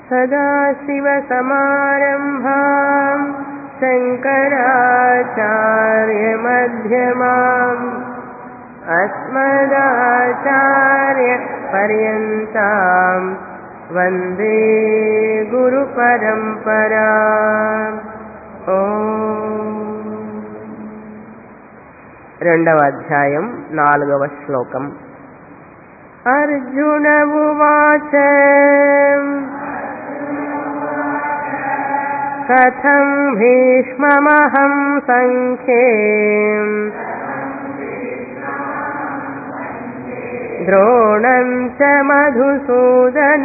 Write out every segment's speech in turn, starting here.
सदाशिवसमारम्भाम् शङ्कराचार्यमध्यमाम् अस्मदाचार्यपर्यन्ताम् वन्दे गुरुपरम्पराम्। రెండవ అధ్యాయం 4వ శ్లోకం. అర్జున ఉవాచ కథం భీష్మమహం సంఖ్యే ద్రోణం చ మధుసూదన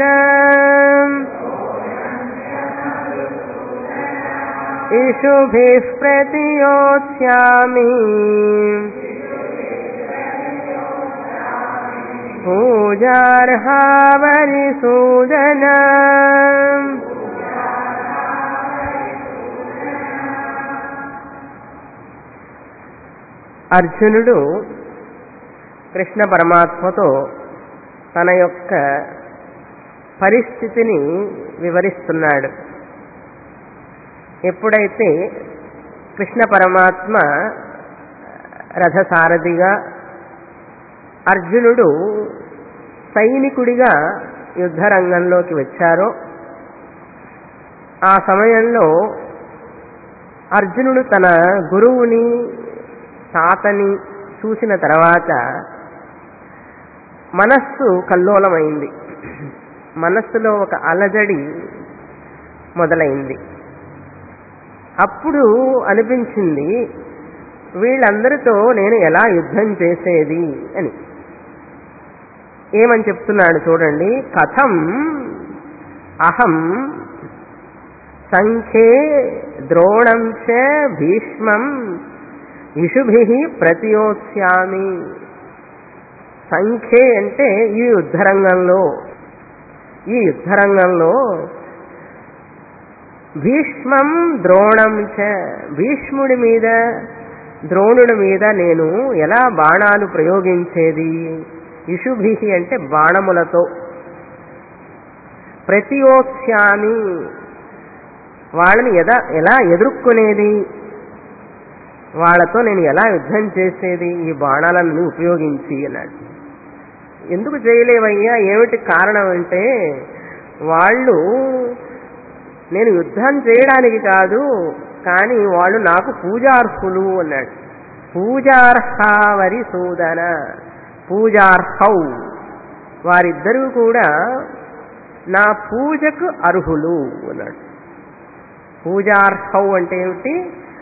ఇషుభిః ప్రతియోత్స్యామి పూజార్హావరిసూదన. అర్జునుడు కృష్ణ పరమాత్మతో తన యొక్క పరిస్థితిని వివరిస్తున్నాడు. ఎప్పుడైతే కృష్ణ పరమాత్మ రథసారథిగా, అర్జునుడు సైనికుడిగా యుద్ధరంగంలోకి వచ్చారో ఆ సమయంలో అర్జునుడు తన గురువుని, తాతని చూసిన తర్వాత మనస్సు కల్లోలమైంది. మనస్సులో ఒక అలజడి మొదలైంది. అప్పుడు అనిపించింది, వీళ్ళందరితో నేను ఎలా యుద్ధం చేసేది అని. ఏమని చెప్తున్నాడు చూడండి. కథం అహం సంఖ్యే ద్రోణం చ భీష్మం ఇషుభిః ప్రతియోత్స్యామి. సంఖ్యే అంటే ఈ యుద్ధరంగంలో భీష్మం ద్రోణం చ, భీష్ముడి మీద ద్రోణుడి మీద నేను ఎలా బాణాలు ప్రయోగించేది. ఇషుభిః అంటే బాణములతో, ప్రతియోత్స్యామి వాళ్ళని ఎలా ఎదుర్కొనేది, వాళ్ళతో నేను ఎలా యుద్ధం చేసేది ఈ బాణాలను ఉపయోగించి అన్నాడు. ఎందుకు చేయలేవయ్యా, ఏమిటి కారణం అంటే వాళ్ళు నేను యుద్ధం చేయడానికి కాదు, కానీ వాళ్ళు నాకు పూజార్హులు అన్నాడు. పూజార్హావరి సూదన, పూజార్హౌ వారిద్దరూ కూడా నా పూజకు అర్హులు అన్నాడు. పూజార్హౌ అంటే ఏమిటి?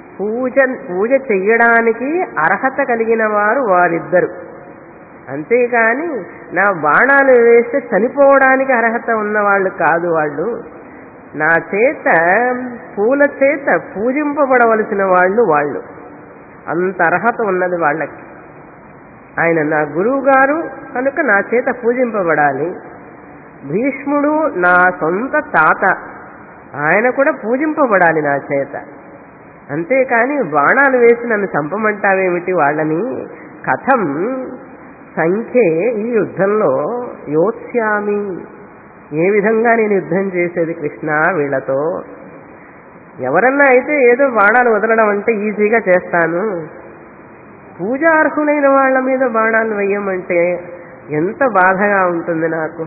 పూజ చెయ్యడానికి అర్హత కలిగిన వారు వారిద్దరు. అంతేకాని నా బాణాలు వేస్తే చనిపోవడానికి అర్హత ఉన్నవాళ్ళు కాదు. వాళ్ళు నా చేత పూల చేత పూజింపబడవలసిన వాళ్ళు అంత అర్హత ఉన్నది వాళ్ళకి. ఆయన నా గురువు గారు కనుక నా చేత పూజింపబడాలి. భీష్ముడు నా సొంత తాత, ఆయన కూడా పూజింపబడాలి నా చేత. అంతేకాని బాణాలు వేసి నన్ను చంపమంటావేమిటి వాళ్ళని. కథం సంఖ్యే ఈ యుద్ధంలో యోత్స్యామి, ఏ విధంగా నేను యుద్ధం చేసేది కృష్ణ వీళ్లతో. ఎవరన్నా అయితే ఏదో బాణాలు వదలడం అంటే ఈజీగా చేస్తాను, పూజార్హులైన వాళ్ళ మీద బాణాలు వేయమంటే ఎంత బాధగా ఉంటుంది నాకు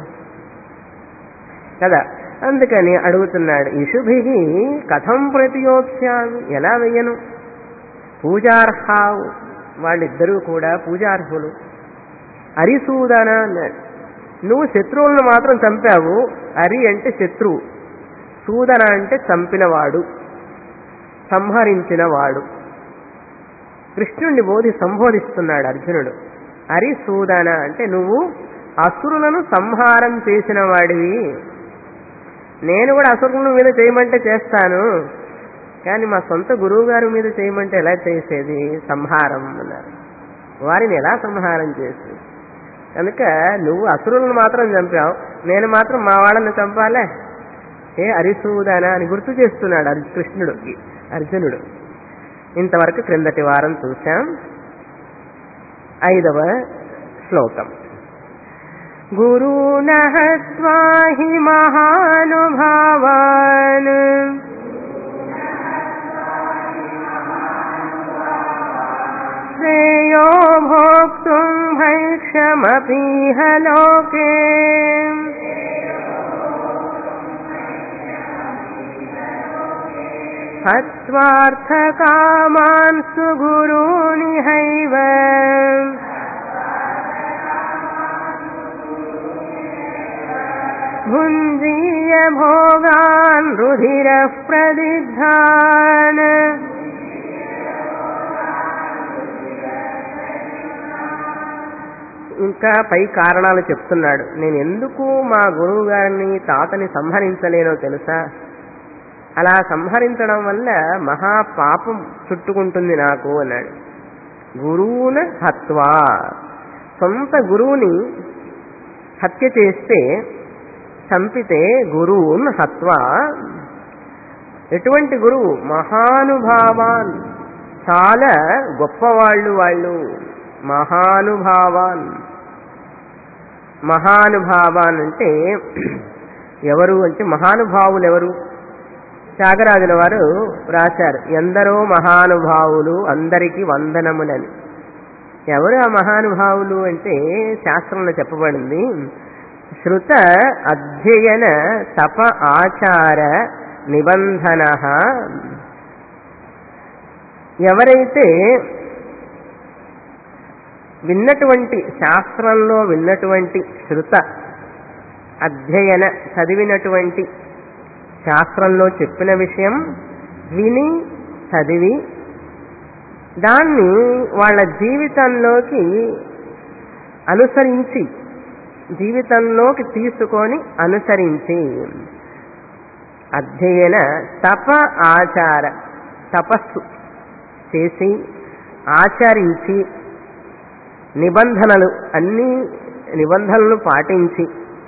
కదా. అందుకని అడుగుతున్నాడు, ఇషుభిః కథం ప్రతియోత్స్యామి, ఎలా వెయ్యను. పూజార్హావు వాళ్ళిద్దరూ కూడా పూజార్హులు. అరిసూదన అన్నాడు, నువ్వు శత్రువులను మాత్రం చంపావు. అరి అంటే శత్రువు, సూదన అంటే చంపినవాడు, సంహరించినవాడు. కృష్ణుణ్ణి సంబోధిస్తున్నాడు అర్జునుడు. అరిసూదన అంటే నువ్వు అసురులను సంహారం చేసిన వాడివి. నేను కూడా అసురుల మీద చేయమంటే చేస్తాను, కానీ మా సొంత గురువు గారి మీద చేయమంటే ఎలా చేసేది సంహారం అన్నారు. వారిని ఎలా సంహారం చేసేది? కనుక నువ్వు అసురులను మాత్రం చంపావు, నేను మాత్రం మా వాళ్ళని చంపాలే. ఏ అరిసూదన అని గుర్తు చేస్తున్నాడు అర్జునుడు. ఇంతవరకు క్రిందటి వారం చూశాం. 5వ శ్లోకం. గురూన్ హత్వా హి మహానుభావాన్ శ్రేయో భోక్తుం భైక్షమపీహ లోకే హత్వార్థకామాన్ సుగురూనిహైవ భుంజీయ భోగాన్ రుధిరః ప్రదిగ్ధాన్. ఇంకా పై కారణాలు చెప్తున్నాడు. నేను ఎందుకు మా గురువు గారిని తాతని సంహరించలేనో తెలుసా? అలా సంహరించడం వల్ల మహాపాపం చుట్టుకుంటుంది నాకు అన్నాడు. గురువున హత్వా, సొంత గురువుని హత్య చేస్తే, చంపితే, గురువున్ హత్వా, ఎటువంటి గురువు? మహానుభావాన్, చాలా గొప్పవాళ్ళు వాళ్ళు. మహానుభావాన్, మహానుభావాన్ అంటే ఎవరు అంటే మహానుభావులు ఎవరు? త్యాగరాజుల వారు రాశారు, ఎందరో మహానుభావులు అందరికీ వందనములని. ఎవరు ఆ మహానుభావులు అంటే శాస్త్రంలో చెప్పబడింది, శృత అధ్యయన తప ఆచార నిబంధన. ఎవరైతే విన్నటువంటి, శాస్త్రంలో విన్నటువంటి, శృత అధ్యయన చదివినటువంటి, శాస్త్రంలో చెప్పిన విషయం విని చదివి దాన్ని వాళ్ళ జీవితంలోకి అనుసరించి, జీవితంలోకి తీసుకొని అనుసరించి, అధ్యయన తప ఆచార, తపస్సు చేసి ఆచరించి, నిబంధనలు, అన్ని నిబంధనలు పాటించి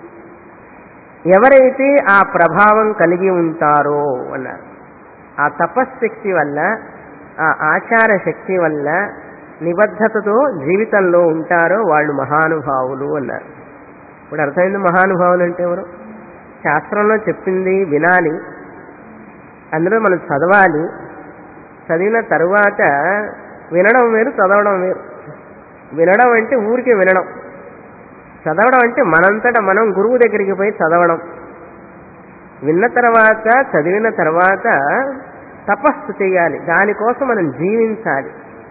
ఎవరైతే ఆ ప్రభావం కలిగి ఉంటారో అన్నారు, ఆ తపశ్శక్తి వల్ల, ఆ ఆచార శక్తి వల్ల నిబద్ధతతో జీవితంలో ఉంటారో వాళ్ళు మహానుభావులు అన్నారు. ఇప్పుడు అర్థమైంది మహానుభావులు అంటే ఎవరు? శాస్త్రంలో చెప్పింది వినాలి, అందులో మనం చదవాలి, చదివిన తరువాత వినడం వేరు, చదవడం వేరు. వినడం అంటే ఊరికే వినడం, చదవడం అంటే మనంతటా మనం గురువు దగ్గరికి పోయి చదవడం. విన్న తర్వాత, చదివిన తర్వాత తపస్సు చేయాలి, దానికోసం మనం జీవించాలి.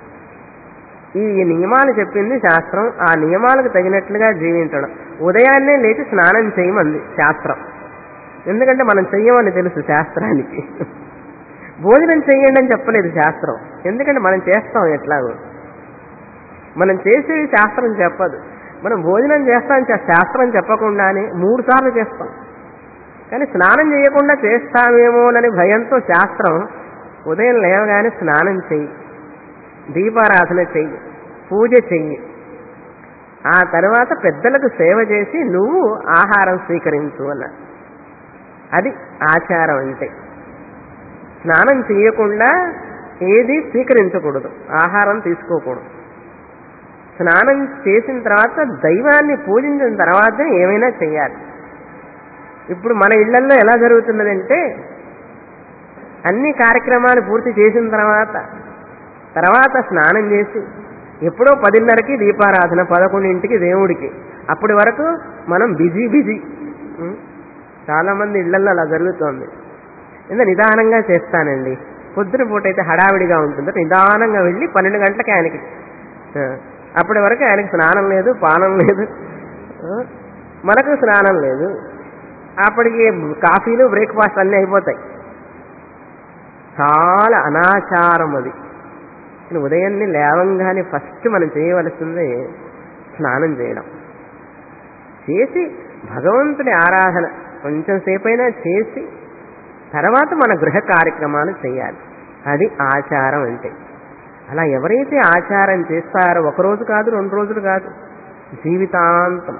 ఈ నియమాలు చెప్పింది శాస్త్రం, ఆ నియమాలకు తగినట్లుగా జీవించడం. ఉదయాన్నే లేచి స్నానం చేయమంది శాస్త్రం, ఎందుకంటే మనం చెయ్యమని తెలుసు శాస్త్రానికి. భోజనం చెయ్యండి అని చెప్పలేదు శాస్త్రం, ఎందుకంటే మనం చేస్తాం ఎట్లాగో. మనం చేసేవి శాస్త్రం చెప్పదు. మనం భోజనం చేస్తాం శాస్త్రం చెప్పకుండానే 3 సార్లు చేస్తాం, కానీ స్నానం చేయకుండా చేస్తామేమోనని భయంతో శాస్త్రం ఉదయం లేవగానే స్నానం చెయ్యి, దీపారాధన చెయ్యి, పూజ చెయ్యి, ఆ తర్వాత పెద్దలకు సేవ చేసి నువ్వు ఆహారం స్వీకరించు అన్నారు. అది ఆచారం అంటే. స్నానం చేయకుండా ఏది స్వీకరించకూడదు, ఆహారం తీసుకోకూడదు. స్నానం చేసిన తర్వాత దైవాన్ని పూజించిన తర్వాత ఏమైనా చెయ్యాలి. ఇప్పుడు మన ఇళ్లల్లో ఎలా జరుగుతున్నదంటే, అన్ని కార్యక్రమాలు పూర్తి చేసిన తర్వాత స్నానం చేసి ఎప్పుడో 10:30కి దీపారాధన, 11ంటికి దేవుడికి, అప్పటి వరకు మనం బిజీ. చాలా మంది ఇళ్లల్లో అలా జరుగుతోంది. నిదానంగా చేస్తానండి, పొద్దున పూట అయితే హడావిడిగా ఉంటుంది, నిదానంగా వెళ్ళి 12 గంటలకి ఆయనకి, అప్పటి వరకు ఆయనకి స్నానం లేదు, పానం లేదు, మనకు స్నానం లేదు, అప్పటికి కాఫీలు, బ్రేక్ఫాస్ట్ అన్నీ అయిపోతాయి. చాలా అనాచారం అది. ఉదయాన్నే లేవంగానే ఫస్ట్ మనం చేయవలసింది స్నానం చేయడం, చేసి భగవంతుడి ఆరాధన కొంచెం సేపైనా చేసి తర్వాత మన గృహ కార్యక్రమాలు చేయాలి. అది ఆచారం అంటే. అలా ఎవరైతే ఆచారం చేస్తారో, 1 రోజు కాదు, 2 రోజులు కాదు, జీవితాంతం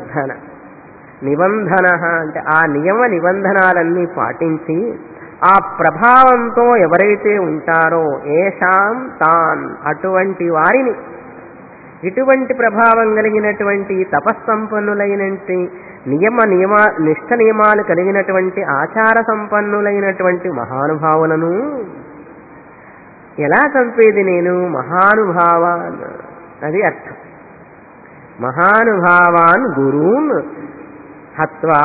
నిబంధన అంటే ఆ నియమ నిబంధనలన్నీ పాటించి ఆ ప్రభావంతో ఎవరైతే ఉంటారో ఏషాం తాన్, అటువంటి వారిని ఇటువంటి ప్రభావం కలిగినటువంటి తపస్సంపన్నులైనటువంటి నిష్ఠ నియమాలు కలిగినటువంటి ఆచార సంపన్నులైనటువంటి మహానుభావులను ఎలా చంపేది నేను? మహానుభావాన్, అది అర్థం. మహానుభావాన్ గురూన్ హత్వా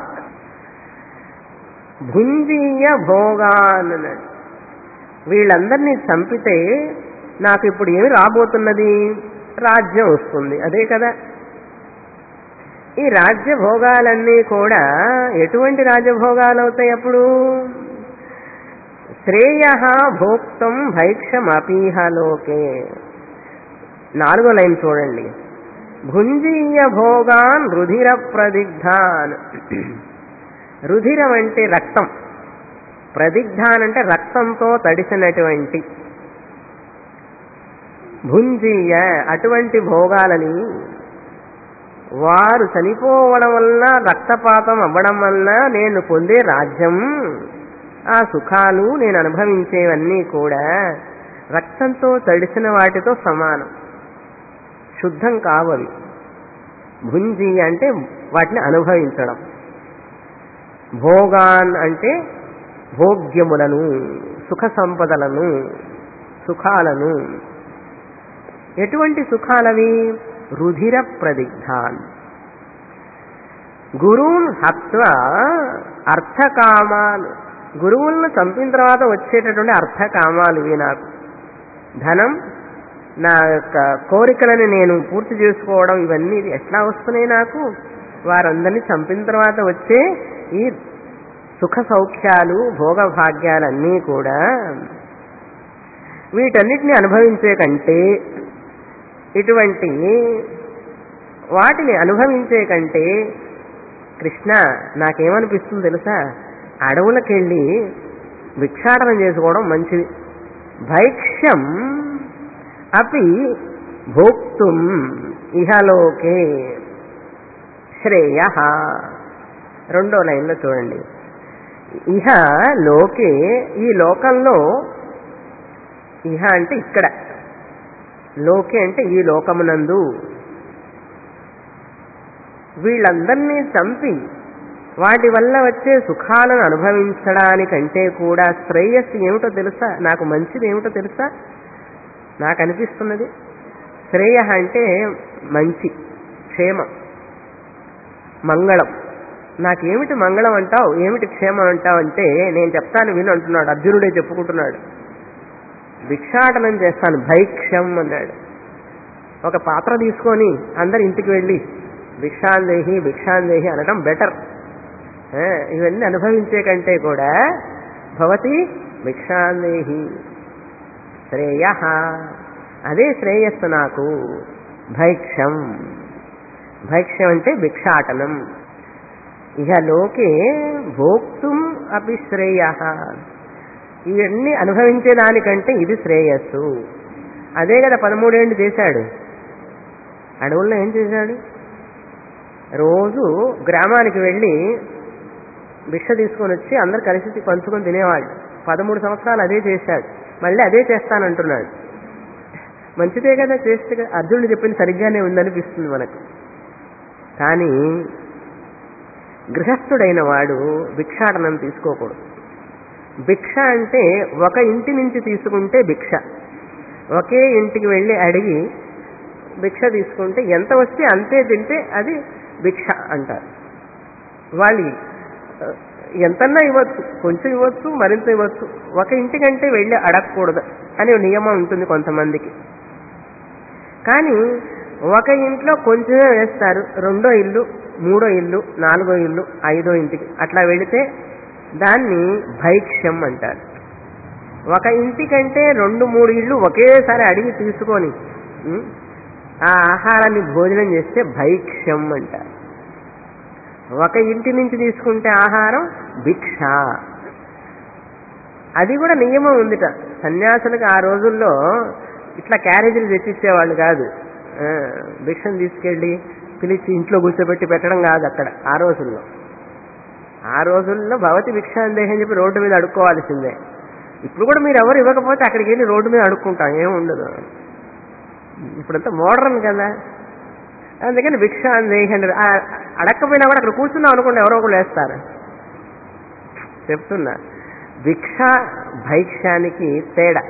భుంజీయ భోగాన్. వీళ్ళందరినీ చంపితే నాకు ఇప్పుడు ఏమి రాబోతున్నది? రాజ్యం వస్తుంది. అదే కదా. ఈ రాజ్య భోగాలన్నీ కూడా ఎటువంటి రాజభోగాలు అవుతాయి అప్పుడు? శ్రేయ భోక్తం భైక్షమపీహ లోకే. 4వ లైన్ చూడండి. భుంజీయ భోగాన్ రుధిర ప్రదిగ్ధాన్. రుధిరం అంటే రక్తం, ప్రదిగ్ధాన్ అంటే రక్తంతో తడిసినటువంటి. భుంజీయ అటువంటి భోగాలని వారు చనిపోవడం వల్ల, రక్తపాతం అవ్వడం వల్ల నేను పొందే రాజ్యం, ఆ సుఖాలు నేను అనుభవించేవన్నీ కూడా రక్తంతో తడిసిన వాటితో సమానం, శుద్ధం కావవి. భుంజి అంటే వాటిని అనుభవించడం. భోగాన్ అంటే భోగ్యములను, సుఖ సంపదలను, సుఖాలను. ఎటువంటి సుఖాలవి? రుధిర ప్రదిగ్ధాన్. గురువున్ హత్వ అర్థకామాన్. గురువులను చంపిన తర్వాత వచ్చేటటువంటి అర్థకామాలు ఇవి. నాకు ధనం, నా యొక్క కోరికలను నేను పూర్తి చేసుకోవడం, ఇవన్నీ ఎట్లా వస్తున్నాయి నాకు? వారందరినీ చంపిన తర్వాత వచ్చే ఈ సుఖ సౌఖ్యాలు, భోగభాగ్యాలన్నీ కూడా వీటన్నిటిని అనుభవించే కంటే, ఇటువంటి వాటిని అనుభవించే కంటే, కృష్ణ నాకేమనిపిస్తుంది తెలుసా? అడవులకెళ్ళి భిక్షాటనం చేసుకోవడం మంచిది. భైక్ష్యం అపి భోక్తుం ఇహలోకే శ్రేయ. 2వ లైన్లో చూడండి. ఇహ లోకే, ఈ లోకంలో, ఇహ అంటే ఇక్కడ, లోకే అంటే ఈ లోకమునందు, వీళ్ళందరినీ చంపి వాటి వల్ల వచ్చే సుఖాలను అనుభవించడానికంటే కూడా శ్రేయస్సు ఏమిటో తెలుసా? నాకు మంచిది ఏమిటో తెలుసా? నాకు అనిపిస్తున్నది. శ్రేయ అంటే మంచి, క్షేమం, మంగళం. నాకేమిటి మంగళం అంటావు, ఏమిటి క్షేమం అంటావు అంటే, నేను చెప్తాను విను అంటున్నాడు. అర్జునుడే చెప్పుకుంటున్నాడు. భిక్షాటనం చేస్తాను, భైక్ష్యం అన్నాడు. ఒక పాత్ర తీసుకొని అందరి ఇంటికి వెళ్ళి భిక్షాందేహి భిక్షాందేహి అనడం బెటర్. ఇవన్నీ అనుభవించే కంటే కూడా భవతి భిక్షాందేహి శ్రేయ, అదే శ్రేయస్సు నాకు. భైక్ష్యం, భైక్ష్యం అంటే భిక్షాటనం. ఇహ లోకే భోక్తుం అపి శ్రేయ. ఇవన్నీ అనుభవించేదానికంటే ఇది శ్రేయస్సు. అదే కదా 13 ఏళ్ళు చేశాడు. అడవుల్లో ఏం చేశాడు? రోజు గ్రామానికి వెళ్ళి భిక్ష తీసుకొని వచ్చి అందరు కలిసి పంచుకొని తినేవాళ్ళు. 13 సంవత్సరాలు అదే చేశాడు. మళ్ళీ అదే చేస్తానంటున్నాడు. మంచిదే కదా చేస్తే. అర్జునుడు చెప్పింది సరిగ్గానే ఉందనిపిస్తుంది మనకు. కానీ గృహస్థుడైన వాడు భిక్షాటనం తీసుకోకూడదు. భిక్ష అంటే ఒక ఇంటి నుంచి తీసుకుంటే భిక్ష. ఒకే ఇంటికి వెళ్ళి అడిగి భిక్ష తీసుకుంటే ఎంత వస్తే అంతే తింటే అది భిక్ష అంటారు. వాళ్ళు ఎంతన్నా ఇవ్వచ్చు, కొంచెం ఇవ్వచ్చు, మరింత ఇవ్వచ్చు. ఒక ఇంటికంటే వెళ్ళి అడగకూడదు అనే నియమం ఉంటుంది కొంతమందికి. కానీ ఒక ఇంట్లో కొంచెమే వేస్తారు. 2వ ఇల్లు, 3వ ఇల్లు, 4వ ఇల్లు, 5వ ఇంటికి అట్లా వెళితే దాన్ని భైక్ష్యం అంటారు. ఒక ఇంటికంటే 2-3 ఇళ్ళు ఒకేసారి అడిగి తీసుకొని ఆ ఆహారాన్ని భోజనం చేస్తే భైక్ష్యం అంటారు. ఒక ఇంటి నుంచి తీసుకుంటే ఆహారం భిక్ష. అది కూడా నియమం ఉందిట. సన్యాసులకు ఆ రోజుల్లో ఇట్లా క్యారేజీలు తెచ్చిచ్చేవాళ్ళు కాదు. భిక్షను తీసుకెళ్ళి పిలిచి ఇంట్లో కూర్చోబెట్టి పెట్టడం కాదు అక్కడ. ఆ రోజుల్లో భవతి భిక్షాందేహం చెప్పి రోడ్డు మీద అడుక్కోవాల్సిందే. ఇప్పుడు కూడా మీరు ఎవరు ఇవ్వకపోతే అక్కడికి వెళ్ళి రోడ్డు మీద అడుక్కుంటాం, ఏముండదు. ఇప్పుడంతా మోడర్న్ కదా, అందుకని భిక్షాందేహి అంటారు. అడక్కపోయినా కూడా అక్కడ కూర్చున్నాం అనుకోండి, ఎవరో ఒకరు వేస్తారు. చెప్తున్నా, భిక్ష భైక్ష్యానికి తేడా.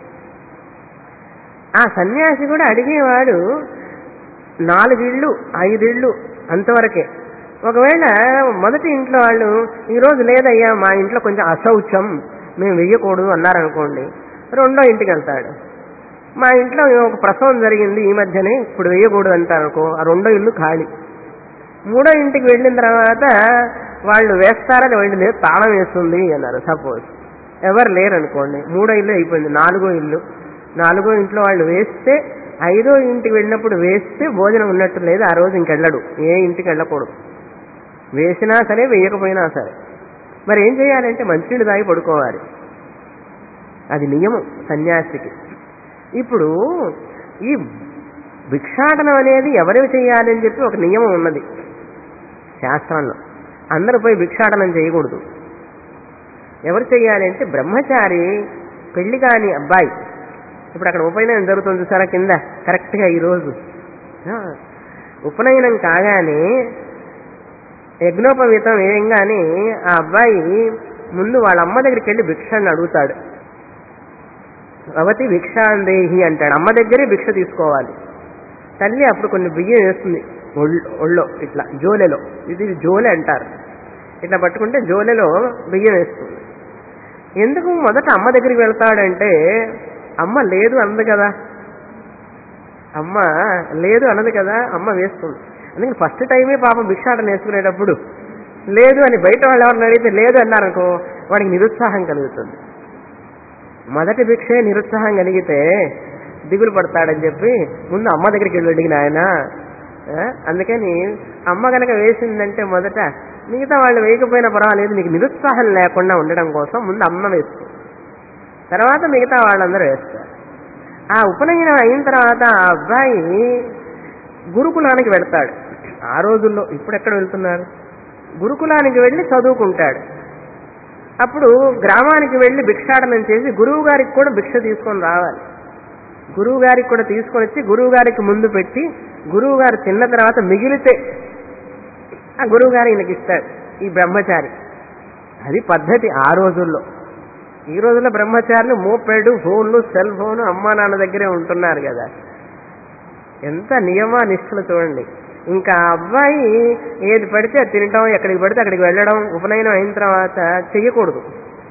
ఆ సన్యాసి కూడా అడిగేవాడు 4 ఇళ్ళు 5 ఇళ్ళు అంతవరకే. ఒకవేళ మొదటి ఇంట్లో వాళ్ళు ఈరోజు లేదయ్యా మా ఇంట్లో కొంచెం అశౌచం మేము వెయ్యకూడదు అన్నారనుకోండి, రెండో ఇంటికి వెళ్తాడు. మా ఇంట్లో ఒక ప్రసవం జరిగింది ఈ మధ్యనే, ఇప్పుడు వేయకూడదు అంటారనుకో, ఆ రెండో ఇల్లు ఖాళీ. మూడో ఇంటికి వెళ్ళిన తర్వాత వాళ్ళు వేస్తారని వెళ్ళి లేదు తాళం వేస్తుంది అన్నారు. సపోజ్ ఎవరు లేరనుకోండి, మూడో ఇల్లు అయిపోయింది, 4గో ఇల్లు. 4గో ఇంట్లో వాళ్ళు వేస్తే 5ో ఇంటికి వెళ్ళినప్పుడు వేస్తే భోజనం ఉన్నట్టు లేదు, ఆ రోజు ఇంకెళ్ళడు, ఏ ఇంటికి వెళ్ళకూడదు. వేసినా సరే వేయకపోయినా సరే. మరి ఏం చేయాలంటే మంచినీళ్ళు తాగి పడుకోవాలి, అది నియమం సన్యాసికి. ఇప్పుడు ఈ భిక్షాటనం అనేది ఎవరు చేయాలని చెప్పి ఒక నియమం ఉన్నది శాస్త్రంలో. అందరూ పోయి భిక్షాటనం చేయకూడదు. ఎవరు చేయాలంటే బ్రహ్మచారి, పెళ్లి కాని అబ్బాయి. ఇప్పుడు అక్కడ ఉపనయనం జరుగుతుంది చూసారా కింద, కరెక్ట్గా ఈరోజు ఉపనయనం కాగానే యజ్ఞోపవీతం వేయంగానే ఆ అబ్బాయి ముందు వాళ్ళ అమ్మ దగ్గరికి వెళ్ళి భిక్షాన్ని అడుగుతాడు. భవతి భిక్షాందేహి అంటాడు. అమ్మ దగ్గరే భిక్ష తీసుకోవాలి. తల్లి అప్పుడు కొన్ని బియ్యం వేస్తుంది ఒళ్ళో, ఇట్లా జోలెలో, ఇది జోలె అంటారు. ఇట్లా పట్టుకుంటే జోలెలో బియ్యం వేస్తుంది. ఎందుకు మొదట అమ్మ దగ్గరికి వెళ్తాడంటే అమ్మ లేదు అన్నది కదా, అమ్మ లేదు అన్నది కదా, అమ్మ వేస్తుంది. అందుకని ఫస్ట్ టైమే పాపం భిక్షాటన వేసుకునేటప్పుడు లేదు అని బయట వాళ్ళు ఎవరిని అడిగితే లేదు అన్నారనుకో, వాడికి నిరుత్సాహం కలుగుతుంది. మొదటి భిక్షే నిరుత్సాహం కలిగితే దిగులు పడతాడని చెప్పి ముందు అమ్మ దగ్గరికి వెళ్ళి అడిగిన ఆయన. అందుకని అమ్మ కనుక వేసిందంటే మొదట మిగతా వాళ్ళు వేయకపోయినా పర్వాలేదు, నీకు నిరుత్సాహం లేకుండా ఉండడం కోసం ముందు అమ్మ వేస్తుంది, తర్వాత మిగతా వాళ్ళందరూ వేస్తారు. ఆ ఉపనయనం అయిన తర్వాత ఆ అబ్బాయి గురుకులానికి వెళ్తాడు. ఆ రోజుల్లో, ఇప్పుడు ఎక్కడ వెళ్తున్నారు, గురుకులానికి వెళ్ళి చదువుకుంటాడు. అప్పుడు గ్రామానికి వెళ్ళి భిక్షాటనం చేసి గురువు గారికి కూడా భిక్ష తీసుకొని రావాలి. గురువు గారికి కూడా తీసుకొని వచ్చి గురువు గారికి ముందు పెట్టి, గురువు గారు తిన్న తర్వాత మిగిలితే ఆ గురువు గారు ఈయనకి ఇస్తాడు, ఈ బ్రహ్మచారి. అది పద్ధతి ఆ రోజుల్లో. ఈ రోజుల్లో బ్రహ్మచారులు మోపెడు, ఫోన్లు, సెల్ ఫోన్ అమ్మా నాన్న దగ్గరే ఉంటున్నారు కదా. ఎంత నియమ నిష్ఠలు చూడండి. ఇంకా అబ్బాయి ఏది పడితే అది తినటం, ఎక్కడికి పడితే అక్కడికి వెళ్ళడం ఉపనయనం అయిన తర్వాత చెయ్యకూడదు.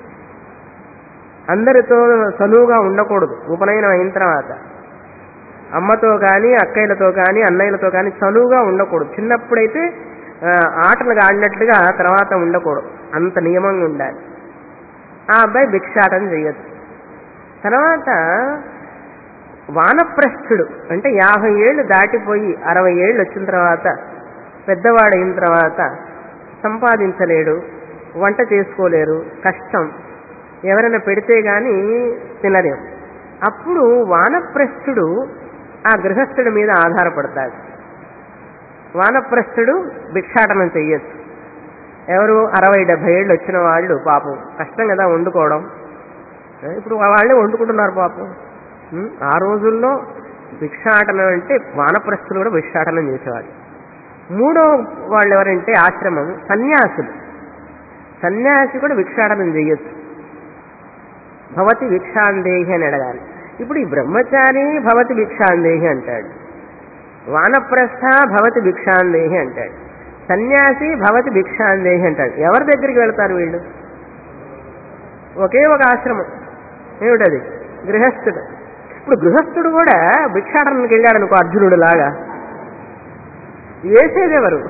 అందరితో చనువుగా ఉండకూడదు. ఉపనయనం అయిన తర్వాత అమ్మతో కానీ అక్కయ్యలతో కానీ అన్నయ్యలతో కానీ చనువుగా ఉండకూడదు. చిన్నప్పుడైతే ఆటలు ఆడినట్లుగా తర్వాత ఉండకూడదు, అంత నియమంగా ఉండాలి. ఆ అబ్బాయి భిక్షాటన చేయొచ్చు. తర్వాత వానప్రస్థుడు అంటే 50 ఏళ్ళు దాటిపోయి 60 ఏళ్ళు వచ్చిన తర్వాత, పెద్దవాడైన తర్వాత సంపాదించలేడు, వంట చేసుకోలేరు, కష్టం, ఎవరైనా పెడితే గాని తినలేం. అప్పుడు వానప్రస్థుడు ఆ గృహస్థుడి మీద ఆధారపడతాడు. వానప్రస్థుడు భిక్షాటనం చెయ్యొచ్చు. ఎవరు 60-70 ఏళ్ళు వచ్చిన వాళ్ళు పాపం కష్టం కదా వండుకోవడం. ఇప్పుడు వాళ్ళే వండుకుంటున్నారు పాపం. ఆ రోజుల్లో భిక్షాటనం అంటే వానప్రస్థులు కూడా భిక్షాటనం చేసేవాళ్ళు. మూడో వాళ్ళు ఎవరంటే ఆశ్రమం సన్యాసులు. సన్యాసి కూడా భిక్షాటనం చేయొచ్చు. భవతి భిక్షాందేహి అని అడగాలి. ఇప్పుడు ఈ బ్రహ్మచారి భవతి భిక్షాందేహి అంటాడు, వానప్రస్థ భవతి భిక్షాందేహి అంటాడు, సన్యాసి భవతి భిక్షాందేహి అంటాడు. ఎవరి దగ్గరికి వెళ్తారు వీళ్ళు? ఒకే ఒక ఆశ్రమం, ఏమిటది? గృహస్థుడు. ఇప్పుడు గృహస్థుడు కూడా భిక్షాటనకి వెళ్ళాడు అనుకో, అర్జునుడు లాగా, వేసేదెవరు?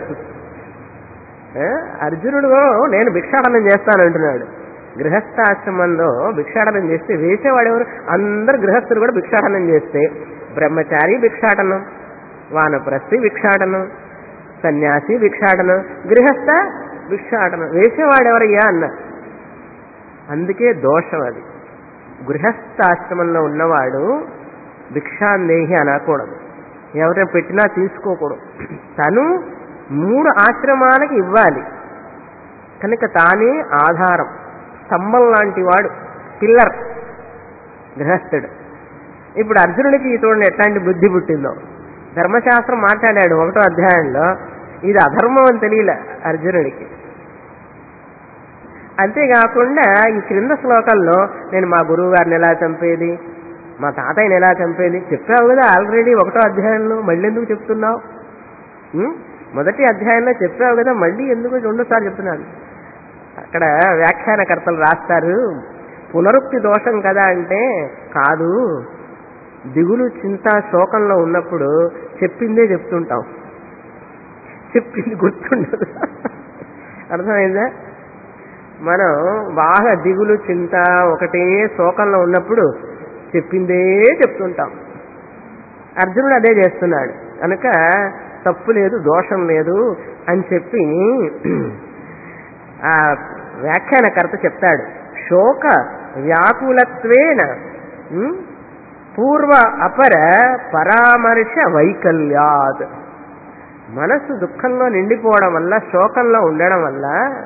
అర్జునుడు నేను భిక్షాటనం చేస్తానంటున్నాడు. గృహస్థాశ్రమంలో భిక్షాటనం చేస్తే వేసేవాడెవరు? అందరు గృహస్థులు కూడా భిక్షాటనం చేస్తే బ్రహ్మచారి భిక్షాటనం, వానప్రస్థి భిక్షాటనం, సన్యాసి భిక్షాటనం, గృహస్థ భిక్షాటనం. వేసేవాడెవరయ్యా అన్న. అందుకే దోషం అది. గృహస్థాశ్రమంలో ఉన్నవాడు భిక్షాందేహి అనకూడదు, ఎవరైనా పెట్టినా తీసుకోకూడదు. తను 3 ఆశ్రమాలకి ఇవ్వాలి కనుక తానే ఆధారం, స్తంభం లాంటి వాడు, పిల్లర్ గృహస్థుడు. ఇప్పుడు అర్జునుడికి చూడండి ఎట్లాంటి బుద్ధి పుట్టిందో. ధర్మశాస్త్రం మాట్లాడాడు 1వ అధ్యాయంలో, ఇది అధర్మం అని తెలియలే అర్జునుడికి. అంతేకాకుండా ఈ క్రింద శ్లోకంలో నేను మా గురువు గారిని ఎలా చంపేది, మా తాతయ్యని ఎలా చంపేది చెప్పావు కదా ఆల్రెడీ 1వ అధ్యాయంలో, మళ్ళీ ఎందుకు చెప్తున్నావు? మొదటి అధ్యాయంలో చెప్పావు కదా, మళ్ళీ ఎందుకు 2వ సార్లు చెప్తున్నాను? అక్కడ వ్యాఖ్యానకర్తలు రాస్తారు, పునరుక్తి దోషం కదా అంటే, కాదు, దిగులు చింత శోకంలో ఉన్నప్పుడు చెప్పిందే చెప్తుంటాం, చెప్పింది గుర్తుండదు. అర్థమైందా? మనం బాగా దిగులు చింత ఒకటే శోకంలో ఉన్నప్పుడు చెప్పిందే చెప్తుంటాం. అర్జునుడు అదే చేస్తున్నాడు కనుక తప్పు లేదు, దోషం లేదు అని చెప్పి ఆ వ్యాఖ్యానకర్త చెప్తాడు. శోక వ్యాకులత్వేన పూర్వ అపర పరామర్శ వైకల్యాత్. మనస్సు దుఃఖంలో నిండిపోవడం వల్ల, శోకంలో ఉండడం వల్ల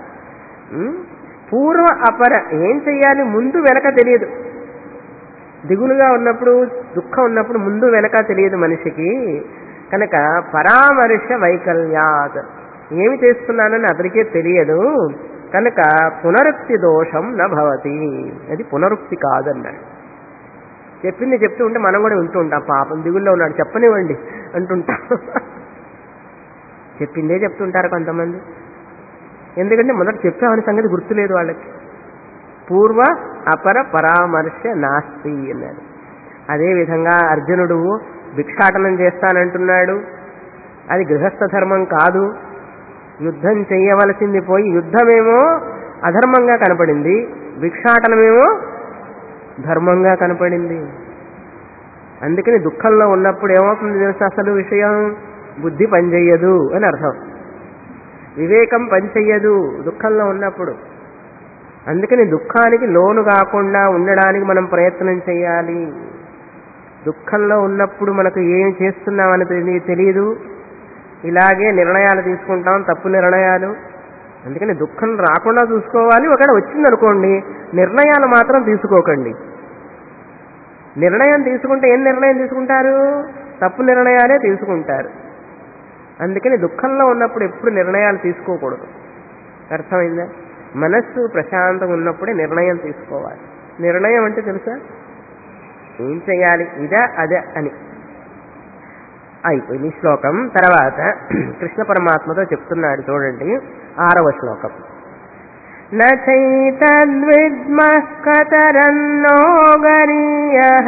పూర్వ అపర ఏం చెయ్యాలి ముందు వెనక తెలియదు. దిగులుగా ఉన్నప్పుడు, దుఃఖం ఉన్నప్పుడు ముందు వెనక తెలియదు మనిషికి. కనుక పరామర్శ వైకల్యాత్, ఏమి చేస్తున్నానని అతనికే తెలియదు. కనుక పునరుక్తి దోషం నభవతి, అది పునరుక్తి కాదన్నాడు. చెప్పింది చెప్తూ ఉంటే మనం కూడా వింటూ ఉంటాం, పాపం దిగుల్లో ఉన్నాడు చెప్పనివ్వండి అంటుంటాం. చెప్పిందే చెప్తుంటారు కొంతమంది, ఎందుకంటే మొదట చెప్పామని సంగతి గుర్తులేదు వాళ్ళకి. పూర్వ అపర పరామర్శ నాస్తి అన్నాడు. అదేవిధంగా అర్జునుడు భిక్షాటనం చేస్తానంటున్నాడు, అది గృహస్థ ధర్మం కాదు. యుద్ధం చెయ్యవలసింది పోయి యుద్ధమేమో అధర్మంగా కనపడింది, భిక్షాటనమేమో ధర్మంగా కనపడింది. అందుకని దుఃఖంలో ఉన్నప్పుడు ఏమవుతుంది తెలుసా? అసలు విషయం బుద్ధి పనిచెయ్యదు అని అర్థం, వివేకం పనిచెయ్యదు దుఃఖంలో ఉన్నప్పుడు. అందుకని దుఃఖానికి లోను కాకుండా ఉండడానికి మనం ప్రయత్నం చేయాలి. దుఃఖంలో ఉన్నప్పుడు మనకు ఏం చేస్తున్నామని తెలియదు, ఇలాగే నిర్ణయాలు తీసుకుంటాం, తప్పు నిర్ణయాలు. అందుకని దుఃఖం రాకుండా చూసుకోవాలి. ఒకవేళ వచ్చిందనుకోండి, నిర్ణయాలు మాత్రం తీసుకోకండి. నిర్ణయం తీసుకుంటే ఏం నిర్ణయం తీసుకుంటారు? తప్పు నిర్ణయాలే తీసుకుంటారు. అందుకని దుఃఖంలో ఉన్నప్పుడు ఎప్పుడు నిర్ణయాలు తీసుకోకూడదు. అర్థమైందా? మనస్సు ప్రశాంతంగా ఉన్నప్పుడే నిర్ణయం తీసుకోవాలి. నిర్ణయం అంటే తెలుసా? ఏం చెయ్యాలి, ఇదా అదే అని. అయిపోయింది శ్లోకం. తర్వాత కృష్ణ పరమాత్మతో చెప్తున్నాడు చూడండి, 6వ శ్లోకం. నైతద్విద్మః కతరన్నో గరీయః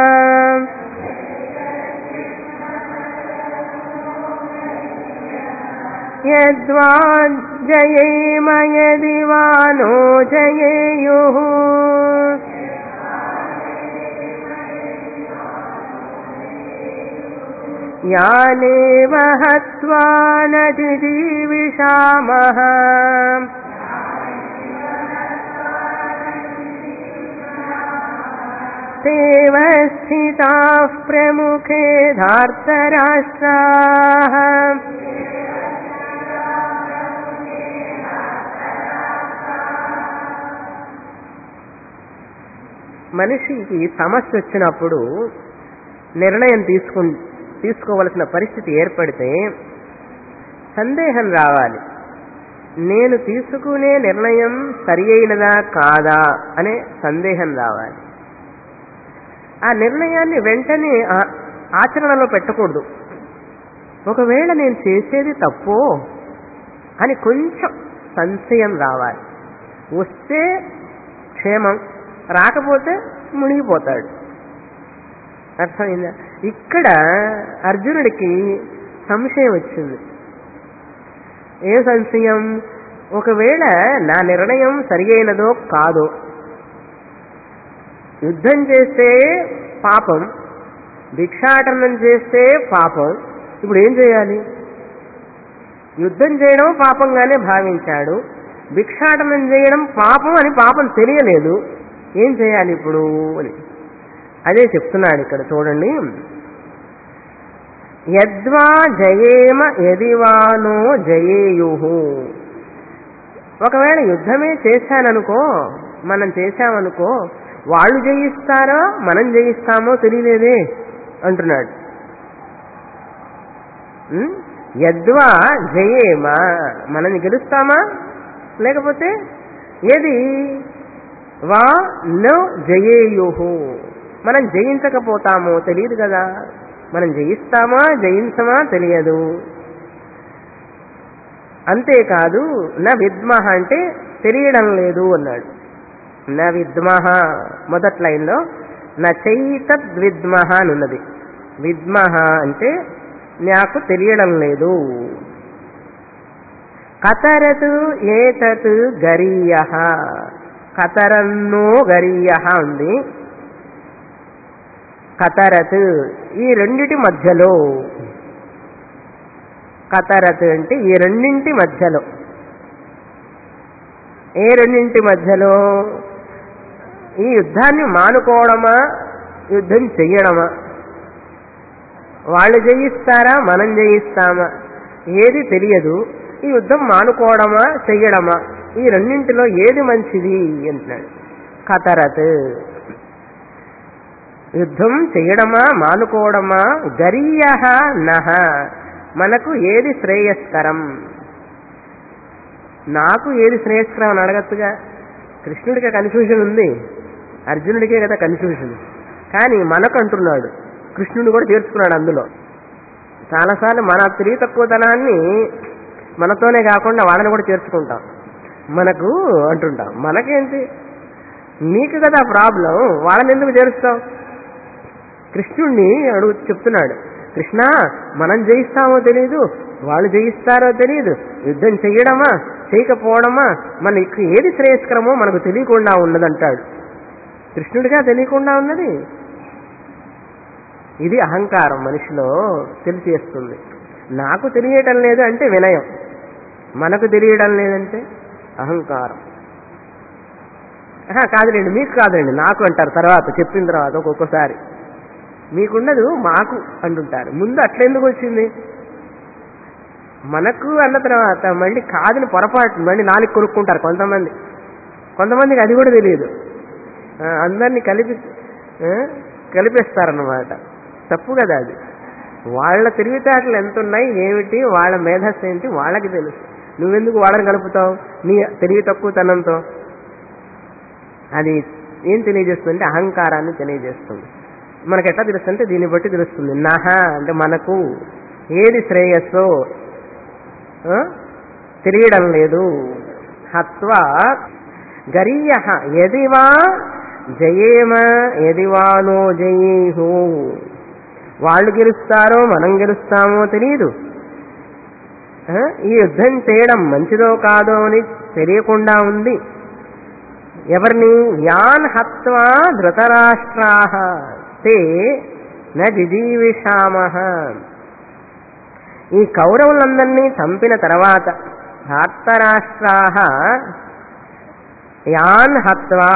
యద్వా జయేమ యది వా నో జయేయుః యానేవ హత్వా న జిజీవిషామః తేవ స్థితాః ప్రముఖే ధార్తరాష్ట్రాః మనిషికి సమస్య వచ్చినప్పుడు నిర్ణయం తీసుకోవలసిన పరిస్థితి ఏర్పడితే సందేహం రావాలి. నేను తీసుకునే నిర్ణయం సరి అయినదా కాదా అనే సందేహం రావాలి. ఆ నిర్ణయాన్ని వెంటనే ఆచరణలో పెట్టకూడదు. ఒకవేళ నేను చేసేది తప్పో అని కొంచెం సంశయం రావాలి. వస్తే క్షేమం, రాకపోతే మునిగిపోతాడు. అర్థమైందా? ఇక్కడ అర్జునుడికి సంశయం వచ్చింది. ఏ సంశయం? ఒకవేళ నా నిర్ణయం సరి అయినదో కాదో, యుద్ధం చేస్తే పాపం, భిక్షాటనం చేస్తే పాపం, ఇప్పుడు ఏం చేయాలి? యుద్ధం చేయడం పాపంగానే భావించాడు, భిక్షాటనం చేయడం పాపం అని పాపం తెలియలేదు, ఏం చేయాలి ఇప్పుడు అని అదే చెప్తున్నాడు ఇక్కడ చూడండి. యద్వా జయేమ యదివానో జయేయుః. ఒకవేళ యుద్ధమే చేశాననుకో, మనం చేశామనుకో, వాళ్ళు జయిస్తారో మనం జయిస్తామో తెలియలేదే అంటున్నాడు. యద్వా జయేమ, మనం గెలుస్తామా లేకపోతే ఏది వా నో జయేయుహు, మనం జయించకపోతామో తెలియదు కదా. మనం జయిస్తామా జయించమా తెలియదు. అంతేకాదు నా విద్మహ అంటే తెలియడం లేదు అన్నాడు. నా విద్మహ మొదటి లైన్లో నా చైతద్విద్మహ అని ఉన్నది. విద్మహ అంటే నాకు తెలియడం లేదు. కతరత్ ఏతత్ గరీయః, కతరన్నో గరీయః ఉంది. కతరత్ ఈ రెండిటి మధ్యలో, కతరత్ అంటే ఈ రెండింటి మధ్యలో. ఏ రెండింటి మధ్యలో? ఈ యుద్ధాన్ని మానుకోవడమా యుద్ధం చెయ్యడమా? వాళ్ళు జయిస్తారా మనం జయిస్తామా ఏది తెలియదు. ఈ యుద్ధం మానుకోవడమా చెయ్యడమా, ఈ రెండింటిలో ఏది మంచిది అంటున్నాడు. కతరత్ యుద్ధం చెయ్యడమా మానుకోవడమా, గరీయః నః మనకు ఏది శ్రేయస్కరం. నాకు ఏది శ్రేయస్కరం అని అడగచ్చుగా. కృష్ణుడికే కన్ఫ్యూజన్ ఉంది, అర్జునుడికే కదా కన్ఫ్యూజన్. కానీ మనకు అంటున్నాడు, కృష్ణుడు కూడా చేర్చుకున్నాడు అందులో. చాలాసార్లు మన తెలివి తక్కువతనాన్ని మనతోనే కాకుండా వాళ్ళని కూడా చేర్చుకుంటాం. మనకు అంటుంటాం, మనకేంటి నీకు కదా ప్రాబ్లం, వాళ్ళని ఎందుకు చేరుస్తావు? కృష్ణుడిని చెప్తున్నాడు, కృష్ణ మనం జయిస్తామో తెలియదు, వాళ్ళు జయిస్తారో తెలియదు, యుద్ధం చెయ్యడమా చేయకపోవడమా మనకి ఏది శ్రేయస్కరమో మనకు తెలియకుండా ఉన్నదంటాడు. కృష్ణుడిగా తెలియకుండా ఉన్నది. ఇది అహంకారం మనిషిలో తెలిసేస్తుంది. నాకు తెలియటం లేదు అంటే వినయం, మనకు తెలియడం లేదంటే అహంకారం. కాదులేండి మీకు కాదులేండి నాకు అంటారు తర్వాత, చెప్పిన తర్వాత ఒక్కొక్కసారి. మీకున్నదు మాకు అంటుంటారు. ముందు అట్లెందుకు వచ్చింది? మనకు అన్న తర్వాత మళ్ళీ కాదని పొరపాటు మళ్ళీ నాలుగు కొనుక్కుంటారు కొంతమందికి అది కూడా తెలియదు. అందరినీ కలిపేస్తారన్నమాట. తప్పు కదా అది. వాళ్ళ తెలివితేటలు ఎంత ఉన్నాయి ఏమిటి, వాళ్ళ మేధస్సు ఏంటి వాళ్ళకి తెలుసు. నువ్వెందుకు వాళ్ళని కలుపుతావు నీ తెలివి తక్కువతనంతో? అది ఏం తెలియజేస్తుంది? అహంకారాన్ని తెలియజేస్తుంది. మనకు ఎట్లా తెలుస్తుంటే దీన్ని బట్టి తెలుస్తుంది. నహ అంటే మనకు ఏది శ్రేయస్సో తెలియడం లేదు. హత్వా గరీయః యదివా జయేమ యదివానో జయేహు, వాళ్ళు గెలుస్తారో మనం గెలుస్తామో తెలియదు. ఈ యుద్ధం చేయడం మంచిదో కాదో అని తెలియకుండా ఉంది. ఎవరిని? యాన్ హత్వా ధృతరాష్ట్రాః తే న జిజీవిషామః, ఈ కౌరవులందరినీ చంపిన తర్వాత ధార్తరాష్ట్రాః యాన్ హత్వా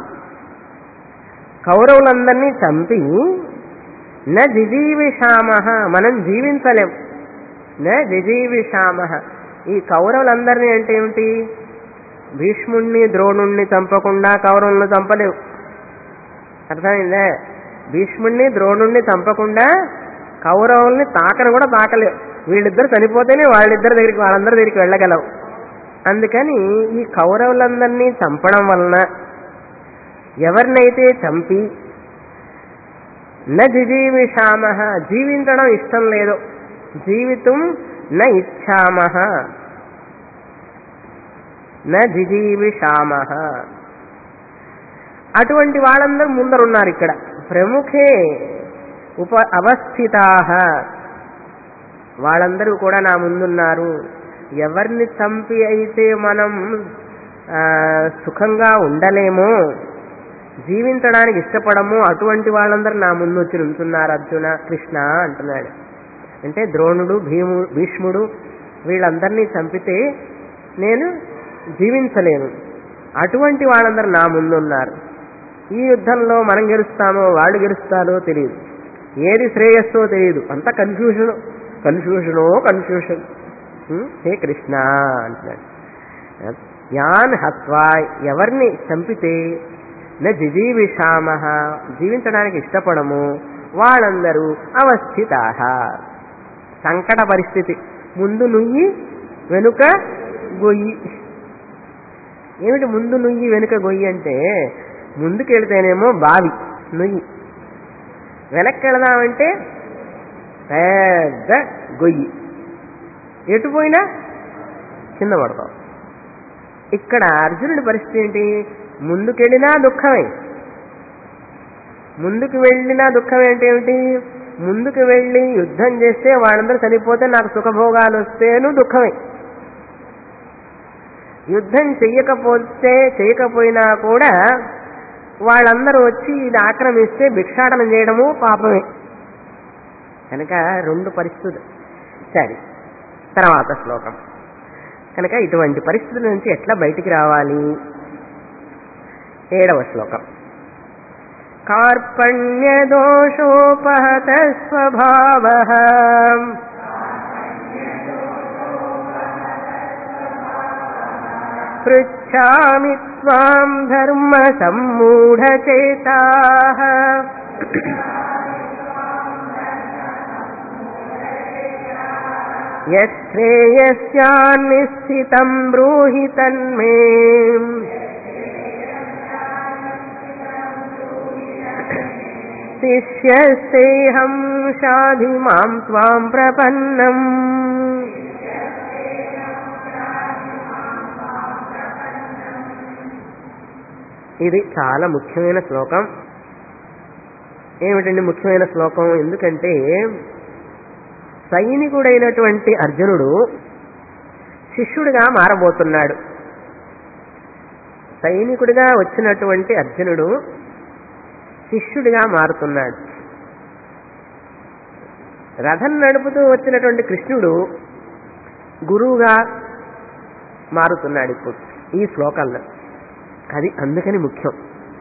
కౌరవులందరినీ చంపి న జిజీవిషామః మనం జీవించలేం. న జిజీవిషామః ఈ కౌరవులందరినీ అంటే ఏమిటి? భీష్ముణ్ణి ద్రోణుణ్ణి చంపకుండా కౌరవులను చంపలేవు. అర్థమైందే? భీష్ముణ్ణి ద్రోణుణ్ణి చంపకుండా కౌరవుల్ని తాకను కూడా తాకలేవు. వీళ్ళిద్దరు చనిపోతేనే వాళ్ళందరి దగ్గరికి వెళ్ళగలవు. అందుకని ఈ కౌరవులందరినీ చంపడం వలన ఎవరినైతే చంపి న జిజీవిషామః జీవించడం ఇష్టం లేదో, జీవితం న ఇచ్ఛామః న జిజీవిషామః, అటువంటి వాళ్ళందరూ ముందరున్నారు. ఇక్కడ ప్రముఖే అవస్థితాః వాళ్ళందరూ కూడా నా ముందున్నారు. ఎవరిని చంపి అయితే మనం సుఖంగా ఉండలేమో, జీవించడానికి ఇష్టపడము, అటువంటి వాళ్ళందరూ నా ముందు వచ్చి ఉంటున్నారు అర్జున కృష్ణ అంటున్నాడు. అంటే ద్రోణుడు భీష్ముడు వీళ్ళందరినీ చంపితే నేను జీవించలేను, అటువంటి వాళ్ళందరూ నా ముందున్నారు. ఈ యుద్ధంలో మనం గెలుస్తామో వాళ్ళు గెలుస్తారో తెలియదు, ఏది శ్రేయస్సో తెలియదు, అంత కన్ఫ్యూషన్. హే కృష్ణ అంటున్నాడు. యాన్ హత్వా ఎవరిని చంపితే న జిజీవిషామః జీవించడానికి ఇష్టపడము, వాళ్ళందరూ అవస్థితాః సంకట పరిస్థితి. ముందు నుయ్యి వెనుక గొయ్యి. ఏమిటి ముందు నుయ్యి వెనుక గొయ్యి అంటే, ముందుకెళ్తేనేమో బావి నుయ్యి, వెనక్కి వెళదామంటే పెద్ద గొయ్యి, ఎటు పోయినా కింద పడతాం. ఇక్కడ అర్జునుడి పరిస్థితి ఏంటి? ముందుకెళ్ళినా దుఃఖమే, ముందుకు వెళ్ళినా దుఃఖమే అంటే ఏమిటి? ముందుకు వెళ్ళి యుద్ధం చేస్తే వాళ్ళందరూ చనిపోతే నాకు సుఖభోగాలు వస్తేను దుఃఖమే, యుద్ధం చేయకపోయినా కూడా వాళ్ళందరూ వచ్చి ఇది ఆక్రమిస్తే భిక్షాటనం చేయడము పాపమే. కనుక రెండు పరిస్థితులు. సరే, తర్వాత శ్లోకం. కనుక ఇటువంటి పరిస్థితుల నుంచి ఎట్లా బయటికి రావాలి? 7వ శ్లోకం. కార్పణ్య దోషోపహత స్వభావః పృచ్ఛామి త్వాం ధర్మ సమ్మూఢచేతాః యశ్రేయస్యాన్నిశ్చితం బ్రూహి తన్మే శిష్యసేహం షాధి మాం త్వాం ప్రపన్నం. ఇది చాలా ముఖ్యమైన శ్లోకం. ఏమిటండి ముఖ్యమైన శ్లోకం? ఎందుకంటే సైనికుడైనటువంటి అర్జునుడు శిష్యుడిగా మారబోతున్నాడు. సైనికుడిగా వచ్చినటువంటి అర్జునుడు శిష్యుడిగా మారుతున్నాడు. రథం నడుపుతూ వచ్చినటువంటి కృష్ణుడు గురువుగా మారుతున్నాడు ఇప్పుడు ఈ శ్లోకంలో. అది అందుకని ముఖ్యం.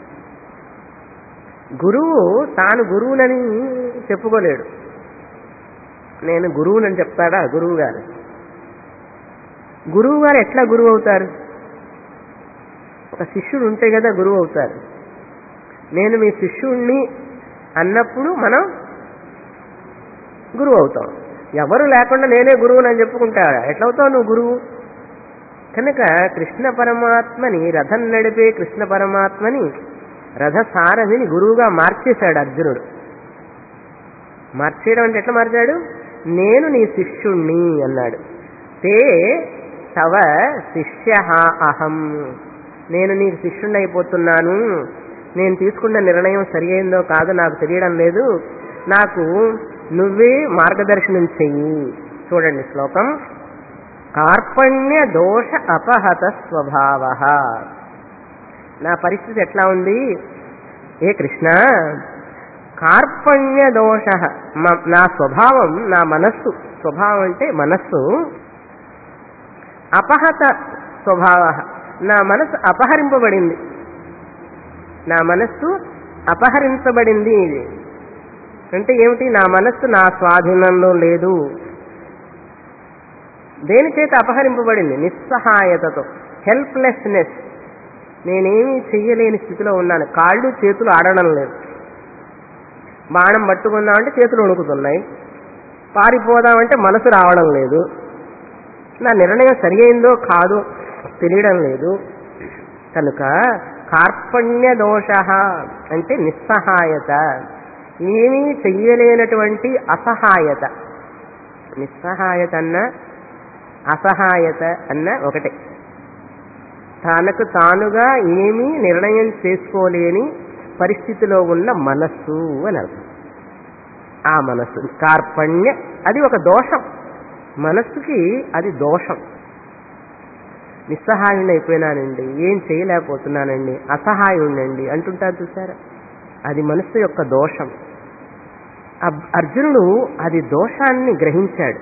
గురువు తాను గురువునని చెప్పుకోలేడు. నేను గురువునని చెప్తాడా గురువు గారు? గురువు గారు ఎట్లా గురువు అవుతారు? ఒక శిష్యుడు ఉంటే కదా గురువు అవుతారు. నేను మీ శిష్యుణ్ణి అన్నప్పుడు మనం గురువు అవుతాం. ఎవరు లేకుండా నేనే గురువునని చెప్పుకుంటాడా? ఎట్లవుతావు నువ్వు గురువు? కనుక కృష్ణ పరమాత్మని, రథం నడిపే కృష్ణ పరమాత్మని, రథసారథిని గురువుగా మార్చేశాడు అర్జునుడు. మార్చేయడం అంటే ఎట్లా మార్చాడు? నేను నీ శిష్యుణ్ణి అన్నాడు. తే తవ శిష్య అహం, నేను నీకు శిష్యుణ్ణి అయిపోతున్నాను. నేను తీసుకున్న నిర్ణయం సరి అయిందో కాదో నాకు తెలియడం లేదు, నాకు నువ్వే మార్గదర్శనం చెయ్యి. చూడండి శ్లోకం. కార్పణ్య దోష అపహత స్వభావః. నా పరిస్థితి ఎట్లా ఉంది? ఏ కృష్ణ, కార్పణ్య దోష, నా స్వభావం, నా మనస్సు, స్వభావం అంటే మనస్సు, అపహత స్వభావ, నా మనస్సు అపహరింపబడింది. నా మనస్సు అపహరించబడింది. అంటే ఏమిటి? నా మనస్సు నా స్వాధీనంలో లేదు. దేని చేత అపహరింపబడింది? నిస్సహాయతతో, హెల్ప్లెస్నెస్. నేనేమీ చెయ్యలేని స్థితిలో ఉన్నాను. కాళ్ళు చేతులు ఆడడం లేదు. బాణం పట్టుకుందామంటే చేతులు వణుకుతున్నాయి, పారిపోదామంటే మనసు రావడం లేదు, నా నిర్ణయం సరి అయిందో కాదో తెలియడం లేదు. కనుక కార్పణ్య దోష అంటే నిస్సహాయత, ఏమీ చెయ్యలేనటువంటి అసహాయత. నిస్సహాయత అన్న అసహాయత అన్న ఒకటే. తనకు తానుగా ఏమీ నిర్ణయం చేసుకోలేని పరిస్థితిలో ఉన్న మనస్సు అని అర్థం. ఆ మనస్సు కార్పణ్య, అది ఒక దోషం. మనస్సుకి అది దోషం. నిస్సహాయుణ్ణి అయిపోయినానండి, ఏం చేయలేకపోతున్నానండి, అసహాయుణ్ణండి అంటుంటారు చూసారా, అది మనస్సు యొక్క దోషం. అర్జునుడు అది దోషాన్ని గ్రహించాడు.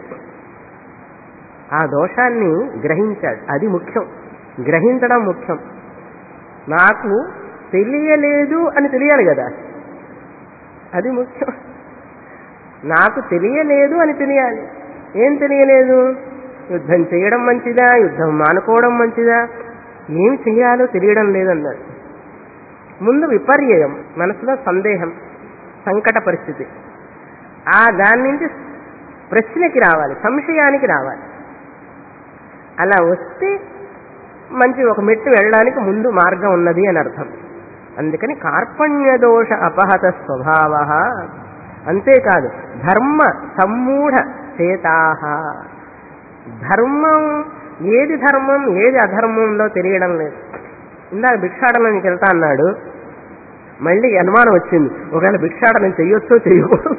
ఆ దోషాన్ని గ్రహించాడు. అది ముఖ్యం, గ్రహించడం ముఖ్యం. నాకు తెలియలేదు అని తెలియాలి కదా, అది ముఖ్యం. నాకు తెలియలేదు అని తెలియాలి. ఏం తెలియలేదు? యుద్ధం చేయడం మంచిదా, యుద్ధం మానుకోవడం మంచిదా, ఏం చెయ్యాలో తెలియడం లేదన్నాడు. ముందు విపర్యయం, మనసులో సందేహం, సంకట పరిస్థితి. దాని నుంచి ప్రశ్నకి రావాలి, సంశయానికి రావాలి. అలా వస్తే మంచి ఒక మెట్టు వెళ్ళడానికి ముందు మార్గం ఉన్నది అని అర్థం. అందుకని కార్పణ్య దోష అపహత స్వభావ. అంతేకాదు ధర్మ సమ్మూఢ చేతాహ. ధర్మం ఏది ధర్మం ఏది అధర్మంలో తెలియడం లేదు. ఇందాక భిక్షాటనకి వెళ్తా అన్నాడు, మళ్ళీ అనుమానం వచ్చింది, ఒకవేళ భిక్షాటనం చెయ్యొచ్చో చెయ్యకూడదు.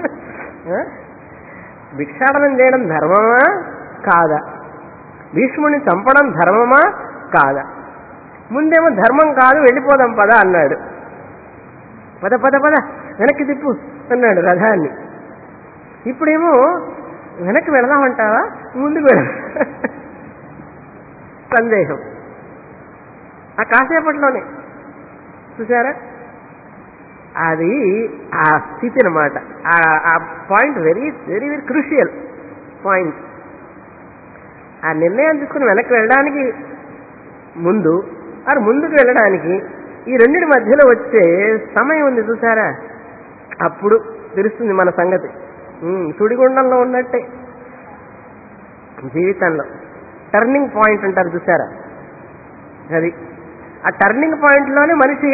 భిక్షాటనం చేయడం ధర్మమా కాదా, భీష్ముడిని చంపడం ధర్మమా కాదా? ముందేమో ధర్మం కాదు వెళ్ళిపోదాం పద అన్నాడు. పద పద పద వెనక్కి తిప్పు అన్నాడు రథాన్ని. ఇప్పుడేమో వెనక్కి వెళదామంటావా ముందుకు వెళ సందేహం. ఆ కాసేపట్లోనే చూసారా, అది ఆ స్థితి అన్నమాట. ఆ point very very very crucial point. ఆ నిర్ణయం తీసుకుని వెనక్కి వెళ్ళడానికి ముందు ముందుకు వెళ్ళడానికి ఈ రెండింటి మధ్యలో వచ్చే సమయం ఉంది చూసారా, అప్పుడు తెలుస్తుంది మన సంగతి. సుడిగుండంలో ఉన్నట్టే జీవితంలో టర్నింగ్ పాయింట్ అంటారు చూసారా, అది ఆ టర్నింగ్ పాయింట్లోనే మనిషి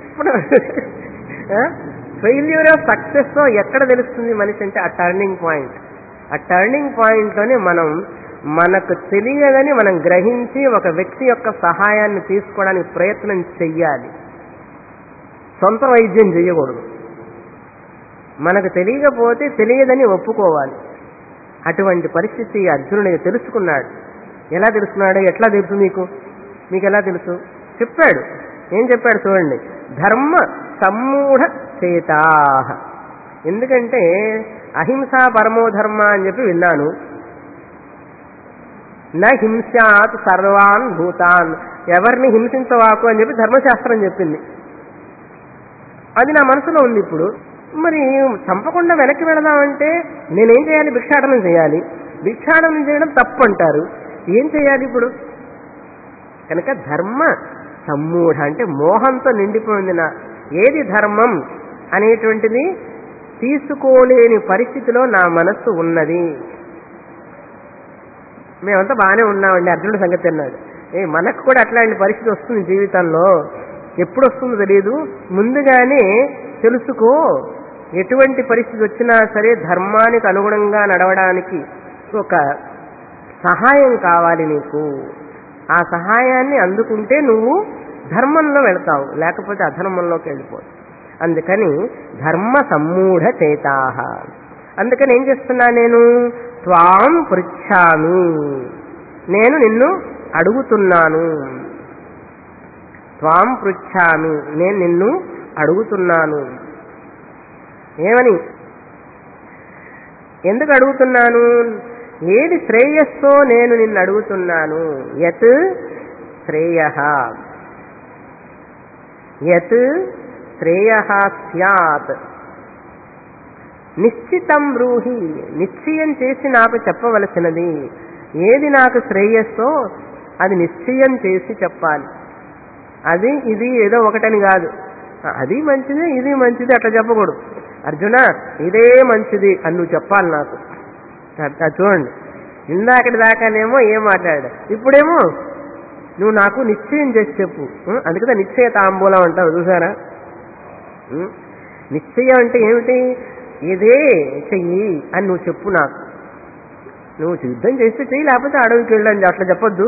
ఫెయిల్యూర్ ఆఫ్ సక్సెస్ ఎక్కడ తెలుస్తుంది మనిషి అంటే ఆ టర్నింగ్ పాయింట్. ఆ టర్నింగ్ పాయింట్లోనే మనం మనకు తెలియదని మనం గ్రహించి ఒక వ్యక్తి యొక్క సహాయాన్ని తీసుకోవడానికి ప్రయత్నం చెయ్యాలి. సొంత వైద్యం చేయకూడదు. మనకు తెలియకపోతే తెలియదని ఒప్పుకోవాలి. అటువంటి పరిస్థితి అర్జునుడికి తెలుసుకున్నాడు. ఎలా తెలుసుకున్నాడు, ఎట్లా తెలుసు మీకు ఎలా తెలుసు చెప్పాడు. ఏం చెప్పాడు చూడండి, ధర్మ సమ్మూఢ చేతాః. ఎందుకంటే అహింసా పరమో ధర్మ అని చెప్పి విన్నాను. నా హింసాత్ సర్వాన్ భూతాన్, ఎవరిని హింసించవాకు అని చెప్పి ధర్మశాస్త్రం చెప్పింది. అది నా మనసులో ఉంది. ఇప్పుడు మరి చంపకుండా వెనక్కి వెళదామంటే నేనేం చేయాలి, భిక్షాటనం చేయాలి. భిక్షాటనం చేయడం తప్పు అంటారు, ఏం చేయాలి ఇప్పుడు? కనుక ధర్మ సమ్మూఢ అంటే మోహంతో నిండిపోయింది. ఏది ధర్మం అనేటువంటిది తీసుకోలేని పరిస్థితిలో నా మనస్సు ఉన్నది. మేమంతా బాగానే ఉన్నామండి, అర్జునుడి సంగతి అన్నాడు. మనకు కూడా అట్లాంటి పరిస్థితి వస్తుంది జీవితంలో, ఎప్పుడు వస్తుందో తెలియదు, ముందుగానే తెలుసుకో. ఎటువంటి పరిస్థితి వచ్చినా సరే ధర్మానికి అనుగుణంగా నడవడానికి ఒక సహాయం కావాలి నీకు. ఆ సహాయాన్ని అందుకుంటే నువ్వు ధర్మంలో వెళ్తావు, లేకపోతే అధర్మంలోకి వెళ్ళిపోవు. అందుకని ధర్మ సమ్మూఢ చేతాః. అందుకని ఏం చేస్తున్నా, నేను త్వాం పృచ్ఛామి, నేను నిన్ను అడుగుతున్నాను. త్వాం పృచ్ఛామి, నేను నిన్ను అడుగుతున్నాను. ఏమని, ఎందుకు అడుగుతున్నాను? ఏది శ్రేయస్సో నేను నిన్ను అడుగుతున్నాను. యత్ శ్రేయః, యత్ శ్రేయః స్యాత్ నిశ్చితం బ్రూహి, నిశ్చయం చేసి నాకు చెప్పవలసినది. ఏది నాకు శ్రేయస్సో అది నిశ్చయం చేసి చెప్పాలి. అది ఇది ఏదో ఒకటని కాదు, అది మంచిది ఇది మంచిది అట్లా చెప్పకూడదు. అర్జున ఇదే మంచిది అని నువ్వు చెప్పాలి నాకు. చూడండి, ఇందాకటి దాకానేమో ఏం మాట్లాడా, ఇప్పుడేమో నువ్వు నాకు నిశ్చయం చేసి చెప్పు. అందుకనే నిశ్చయ తాంబూలం అంటావు చూసారా. నిశ్చయం అంటే ఏమిటి, ఇదే చెయ్యి అని నువ్వు చెప్పు నాకు. నువ్వు యుద్ధం చేస్తే చెయ్యి, లేకపోతే అడవికి వెళ్ళండి అట్లా చెప్పొద్దు.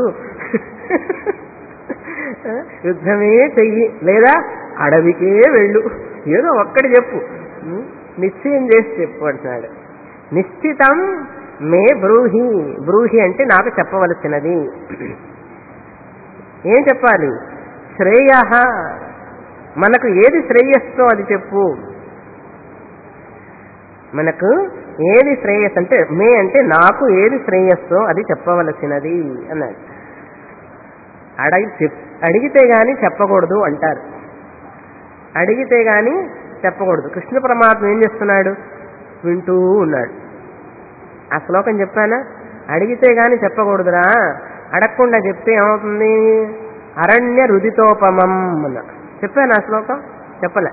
యుద్ధమే చెయ్యి లేదా అడవికే వెళ్ళు, ఏదో ఒక్కటి చెప్పు, నిశ్చయం చేసి చెప్పు అంటున్నాడు. నిశ్చితం మే బ్రూహి, బ్రూహి అంటే నాకు చెప్పవలసినది. ఏం చెప్పాలి? శ్రేయ, మనకు ఏది శ్రేయస్సో అది చెప్పు. మనకు ఏది శ్రేయస్ అంటే మే అంటే నాకు ఏది శ్రేయస్సో అది చెప్పవలసినది అన్నాడు. అడిగితే గాని చెప్పకూడదు అంటారు, అడిగితే గాని చెప్పకూడదు. కృష్ణ పరమాత్మ ఏం చేస్తున్నాడు, వింటూ ఉన్నాడు. ఆ శ్లోకం చెప్పానా, అడిగితే గాని చెప్పకూడదురా, అడగకుండా చెప్తే ఏమవుతుంది, అరణ్య రుదితోపమం అన్న. చెప్పాను ఆ శ్లోకం? చెప్పలే.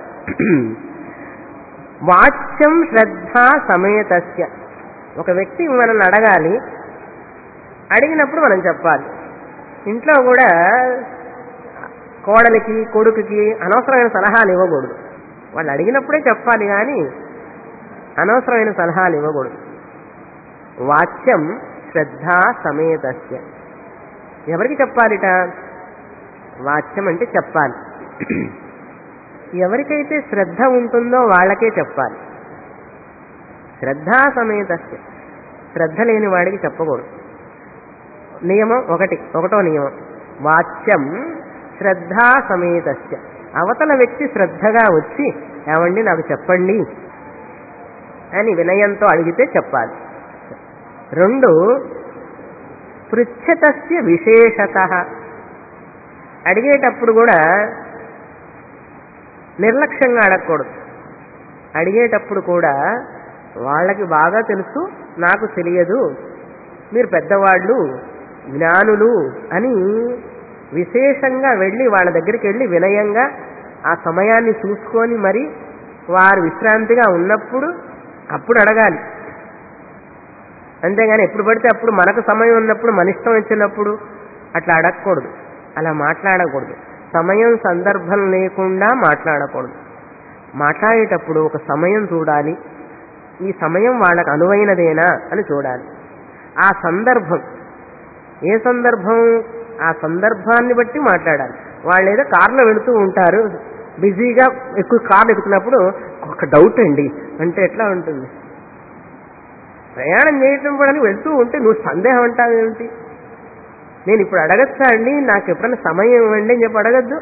వాచ్యం శ్రద్ధా సమేతస్య. ఒక వ్యక్తి మనల్ని అడగాలి, అడిగినప్పుడు మనం చెప్పాలి. ఇంట్లో కూడా కోడలికి కొడుకుకి అనవసరమైన సలహాలు ఇవ్వకూడదు. వాళ్ళు అడిగినప్పుడే చెప్పాలి కానీ అనవసరమైన సలహాలు ఇవ్వకూడదు. వాచ్యం శ్రద్ధా సమేతస్య. ఎవరికి చెప్పాలిట? వాచ్యం అంటే చెప్పాలి. ఎవరికైతే శ్రద్ధ ఉంటుందో వాళ్ళకే చెప్పాలి. శ్రద్ధా సమేతస్య. శ్రద్ధ లేని వాడికి చెప్పకూడదు. నియమం ఒకటో నియమం, వాచ్యం శ్రద్ధా సమేతస్య. అవతల వ్యక్తి శ్రద్ధగా వచ్చి ఏమండి నాకు చెప్పండి అని వినయంతో అడిగితే చెప్పాలి. 2 పృచ్ఛతస్య విశేషతః. అడిగేటప్పుడు కూడా నిర్లక్ష్యంగా అడగకూడదు. అడిగేటప్పుడు కూడా వాళ్ళకి బాగా తెలుసు, నాకు తెలియదు, మీరు పెద్దవాళ్ళు జ్ఞానులు అని విశేషంగా వెళ్ళి వాళ్ళ దగ్గరికి వెళ్ళి వినయంగా ఆ సమయాన్ని చూసుకొని మరి వారు విశ్రాంతిగా ఉన్నప్పుడు అప్పుడు అడగాలి. అంతేగాని ఎప్పుడు పడితే అప్పుడు మనకు సమయం ఉన్నప్పుడు మన ఇష్టం వచ్చినప్పుడు అట్లా అడగకూడదు, అలా మాట్లాడకూడదు. సమయం సందర్భం లేకుండా మాట్లాడకూడదు. మాట్లాడేటప్పుడు ఒక సమయం చూడాలి, ఈ సమయం వాళ్ళకు అనువైనదేనా అని చూడాలి. ఆ సందర్భం ఏ సందర్భం, ఆ సందర్భాన్ని బట్టి మాట్లాడాలి. వాళ్ళు ఏదో కార్లో వెళుతూ ఉంటారు, బిజీగా ఎక్కువ కార్లు ఎక్కుతున్నప్పుడు ఒక డౌట్ అండి అంటే ఎట్లా ఉంటుంది? ప్రయాణం చేయటం కూడా వెళ్తూ ఉంటే నువ్వు సందేహం అంటావు ఏమిటి? నేను ఇప్పుడు అడగచ్చా అండి, నాకు ఎప్పుడైనా సమయం ఇవ్వండి అని చెప్పి అడగద్దు.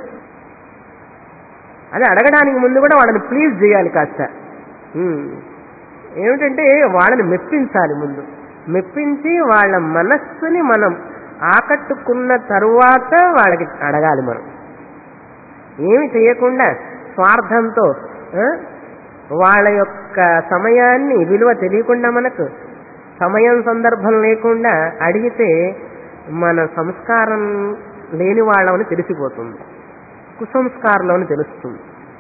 అదే అడగడానికి ముందు కూడా వాళ్ళని ప్లీజ్ చేయాలి కాస్త. ఏమిటంటే వాళ్ళని మెప్పించాలి. ముందు మెప్పించి వాళ్ళ మనస్సుని మనం ఆకట్టుకున్న తరువాత వాళ్ళకి అడగాలి. మనం ఏమి చేయకుండా స్వార్థంతో వాళ్ళ యొక్క సమయాన్ని విలువ తెలియకుండా మనకు సమయం సందర్భం లేకుండా అడిగితే మన సంస్కారం లేని వాళ్ళని తెలిసిపోతుంది, కుసంస్కారంలోని తెలుస్తుంది.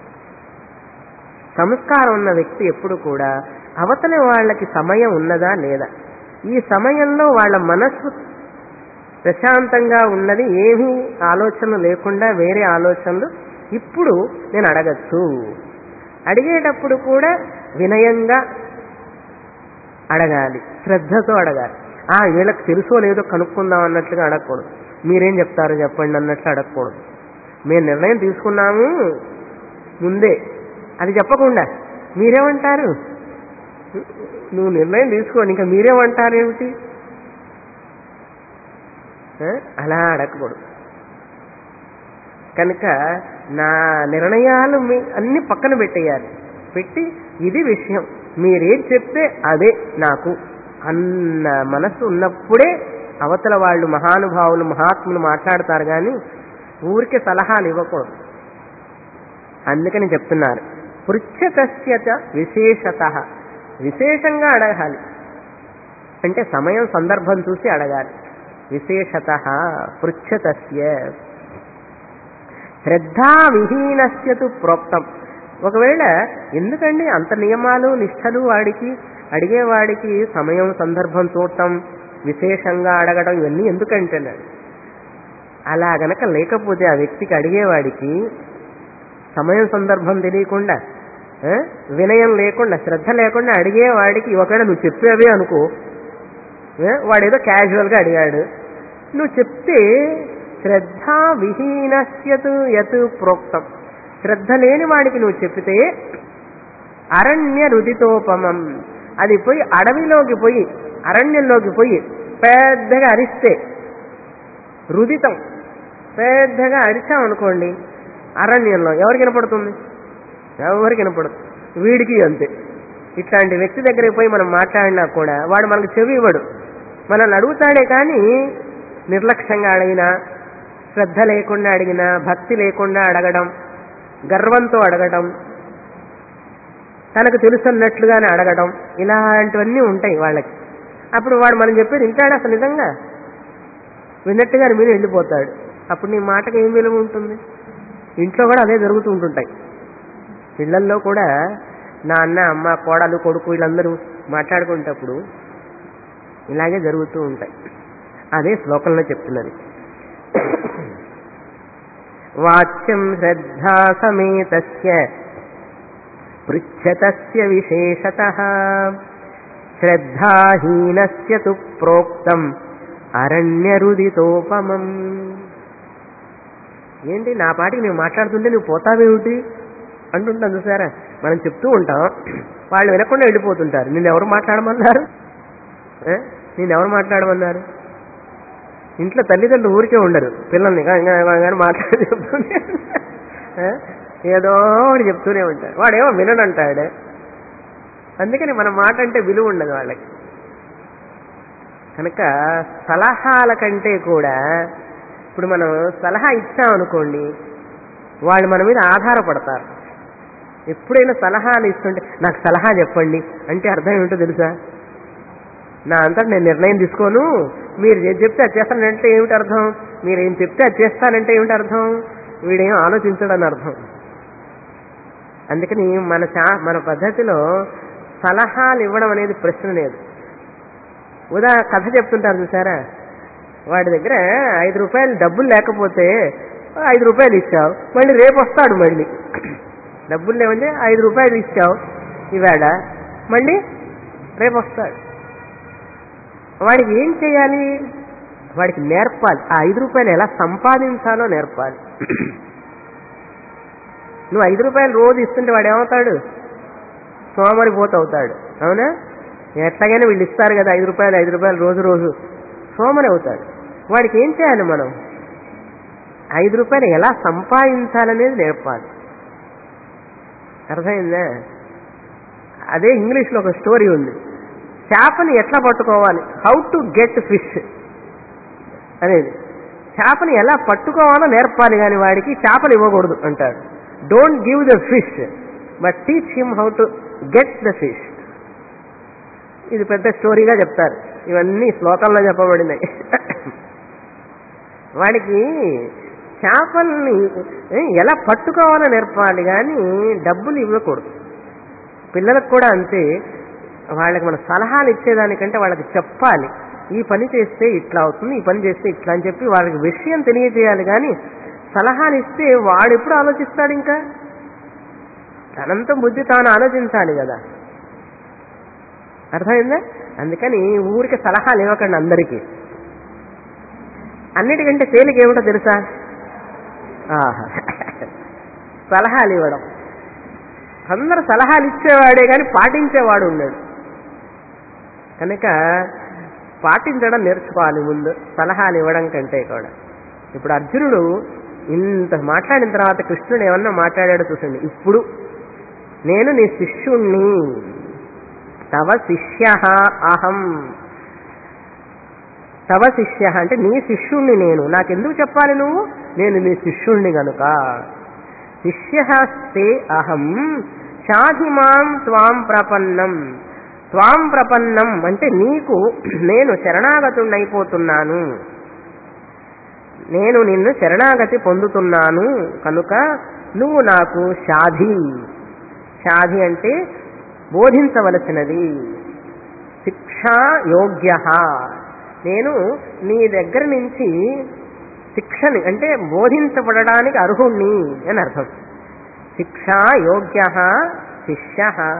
సంస్కారం ఉన్న వ్యక్తి ఎప్పుడు కూడా అవతలి వాళ్ళకి సమయం ఉన్నదా లేదా, ఈ సమయంలో వాళ్ళ మనస్సు ప్రశాంతంగా ఉన్నది, ఏమీ ఆలోచనలు లేకుండా వేరే ఆలోచనలు, ఇప్పుడు నేను అడగచ్చు. అడిగేటప్పుడు కూడా వినయంగా అడగాలి, శ్రద్ధతో అడగాలి. వీళ్ళకి తెలుసో లేదో కనుక్కుందాం అన్నట్లుగా అడగకూడదు. మీరేం చెప్తారో చెప్పండి అన్నట్లు అడగకూడదు. మేము నిర్ణయం తీసుకున్నాము ముందే అది చెప్పకుండా మీరేమంటారు, నువ్వు నిర్ణయం తీసుకోండి ఇంకా మీరేమంటారేమిటి, అలా అడగకూడదు. కనుక నా నిర్ణయాలు అన్ని పక్కన పెట్టేయాలి. పెట్టి ఇది విషయం, మీరేం చెప్తే అదే నాకు అన్న మనసు ఉన్నప్పుడే అవతల వాళ్ళు మహానుభావులు మహాత్ములు మాట్లాడతారు కానీ ఊరికే సలహాలు ఇవ్వకూడదు. అందుకని చెప్తున్నారు పృచ్ఛతస్య విశేషతః. విశేషంగా అడగాలి అంటే సమయం సందర్భం చూసి అడగాలి. విశేషతః పృచ్ఛతస్య. శ్రద్ధా విహీనస్యతు ప్రోక్తం. ఒకవేళ ఎందుకండి అంత నియమాలు నిష్ఠలు వాడికి, అడిగేవాడికి సమయం సందర్భం చూడటం, విశేషంగా అడగడం ఇవన్నీ ఎందుకంటున్నాడు? అలా గనక లేకపోతే ఆ వ్యక్తికి, అడిగేవాడికి సమయం సందర్భం తెలియకుండా, వినయం లేకుండా, శ్రద్ధ లేకుండా అడిగేవాడికి ఒకవేళ నువ్వు చెప్పేవే అనుకో, వాడేదో క్యాజువల్గా అడిగాడు, నువ్వు చెప్తే శ్రద్ధా విహీనస్యతు యత్ ప్రోక్తం. శ్రద్ధ లేని వాడికి నువ్వు చెప్తే అరణ్య రుదితోపమం. అది పోయి అడవిలోకి పోయి అరణ్యంలోకి పోయి పెద్దగా అరిస్తే, రుదితం పెద్దగా అరిచామనుకోండి అరణ్యంలో ఎవరికి వినపడుతుంది? ఎవరికి వినపడదు. వీడికి అంతే. ఇట్లాంటి వ్యక్తి దగ్గరికి పోయి మనం మాట్లాడినా కూడా వాడు మనకు చెవి ఇవ్వడు, మనల్ని అడుగుతాడే కానీ నిర్లక్ష్యంగా అడిగినా, శ్రద్ధ లేకుండా అడిగినా, భక్తి లేకుండా అడగడం, గర్వంతో అడగడం, తనకు తెలుసున్నట్లుగానే అడగడం, ఇలాంటివన్నీ ఉంటాయి వాళ్ళకి. అప్పుడు వాడు మనం చెప్పేది వింటాడు అసలు నిజంగా? విన్నట్టుగానే మీరు వెళ్ళిపోతాడు. అప్పుడు నీ మాటకు ఏం విలువ ఉంటుంది? ఇంట్లో కూడా అదే జరుగుతూ ఉంటుంటాయి. పిల్లల్లో కూడా నాన్న అమ్మ కోడలు కొడుకు వీళ్ళందరూ మాట్లాడుకునేటప్పుడు ఇలాగే జరుగుతూ ఉంటాయి. అదే శ్లోకంలో చెప్తున్నది. వాచ్యం శ్రద్ధా సమేతస్య పృచ్ఛతస్య విశేషతః శ్రద్ధాహీనస్య తు ప్రోక్తం అరణ్యరుదితోపమం. ఏంటి నా పాటికి నేను మాట్లాడుతుంటే నువ్వు పోతావేమిటి అంటుంటాం చూసారా. మనం చెప్తూ ఉంటాం, వాళ్ళు వినకుండా వెళ్ళిపోతుంటారు. నిన్నెవరు మాట్లాడమన్నారు? ఇంట్లో తల్లిదండ్రులు ఊరికే ఉండరు, పిల్లల్ని కానీ మాట్లాడి చెప్తూనే ఏదో ఒకటి చెప్తూనే ఉంటారు. వాడేమో వినడంటాడు. అందుకని మన మాట అంటే విలువ ఉండదు వాళ్ళకి. కనుక సలహాల కంటే కూడా ఇప్పుడు మనం సలహా ఇచ్చామనుకోండి, వాళ్ళు మన మీద ఆధారపడతారు. ఎప్పుడైనా సలహాలు ఇస్తుంటే నాకు సలహా చెప్పండి అంటే అర్థం ఏమిటో తెలుసా? నా అంతటా నేను నిర్ణయం తీసుకోను, మీరు ఏం చెప్తే అది చేస్తానంటే ఏమిటి అర్థం? మీరేం చెప్తే అది చేస్తానంటే ఏమిటి అర్థం? వీడేం ఆలోచించడని అర్థం. అందుకని మన పద్ధతిలో సలహాలు ఇవ్వడం అనేది ప్రశ్న లేదు. కథ చెప్తుంటారు చూసారా, వాడి దగ్గర 5 రూపాయలు డబ్బులు లేకపోతే 5 రూపాయలు ఇచ్చావు, మళ్ళీ రేపు వస్తాడు. మళ్ళీ డబ్బులు లేవంటే 5 రూపాయలు ఇచ్చావు ఇవాడ, మళ్ళీ రేపు వస్తాడు. వాడికి ఏం చేయాలి? వాడికి నేర్పాలి. ఆ 5 రూపాయలు ఎలా సంపాదించాలో నేర్పాలి. నువ్వు 5 రూపాయలు రోజు ఇస్తుంటే వాడు ఏమవుతాడు? సోమరిపోతవుతాడు. అవునా? ఎట్లాగైనా వీళ్ళు ఇస్తారు కదా 5 రూపాయలు రోజు రోజు, సోమరి అవుతాడు. వాడికి ఏం చేయాలి? మనం 5 రూపాయలు ఎలా సంపాదించాలనేది నేర్పాలి. అర్థమైందా? అదే ఇంగ్లీష్లో ఒక స్టోరీ ఉంది, చేపని ఎట్లా పట్టుకోవాలి, హౌ టు గెట్ ఫిష్ అనేది. చేపని ఎలా పట్టుకోవాలో నేర్పాలి, కానీ వాడికి చేపలు ఇవ్వకూడదు అంటాడు. Don't give the fish but teach him how to get the fish. ఇది పెద్ద స్టోరీగా చెప్తారు. ఇవన్నీ శ్లోకంలో చెప్పబడినాయి. వాడికి చేపల్ని ఎలా పట్టుకోవాలో నేర్పాలి, కానీ డబ్బులు ఇవ్వకూడదు. పిల్లలకు కూడా అంతే. వాళ్ళకి మన సలహాలు ఇచ్చేదానికంటే వాళ్ళకి చెప్పాలి, ఈ పని చేస్తే ఇట్లా అవుతుంది, ఈ పని చేస్తే ఇట్లా అని చెప్పి వాళ్ళకి విషయం తెలియజేయాలి. కానీ సలహాలు ఇస్తే వాడు ఎప్పుడు ఆలోచిస్తాడు? ఇంకా తనంత బుద్ధి తాను ఆలోచించాలి కదా. అర్థమైందా? అందుకని ఊరికి సలహాలు ఇవ్వకండి అందరికీ. అన్నిటికంటే తేలిక ఏమిటో తెలుసా? సలహాలు ఇవ్వడం. అందరూ సలహాలు ఇచ్చేవాడే కానీ పాటించేవాడు ఉన్నాడు. కనుక పాటించడం నేర్చుకోవాలి ముందు, సలహాలు ఇవ్వడం కంటే కూడా. ఇప్పుడు అర్జునుడు ఇంత మాట్లాడిన తర్వాత కృష్ణుడు ఏమన్నా మాట్లాడాడు చూసండి. ఇప్పుడు నేను నీ శిష్యుణ్ణి, తవ శిష్య అహం. తవ శిష్య అంటే నీ శిష్యుణ్ణి నేను. నాకెందుకు చెప్పాలి నువ్వు? నేను నీ శిష్యుణ్ణి కనుక. శిష్యస్తే అహం షాధిమాం త్వాం ప్రపన్నం. త్వాం ప్రపన్నం అంటే నీకు నేను శరణాగతుడైపోతున్నాను, నేను నిన్ను శరణాగతి పొందుతున్నాను కనుక నువ్వు నాకు షాధి. షాధి అంటే బోధించవలసినది. శిక్షా యోగ్య, నేను నీ దగ్గర నుంచి శిక్షని అంటే బోధించబడడానికి అర్హుణ్ణి అని అర్థం. శిక్షా యోగ్య శిష్య.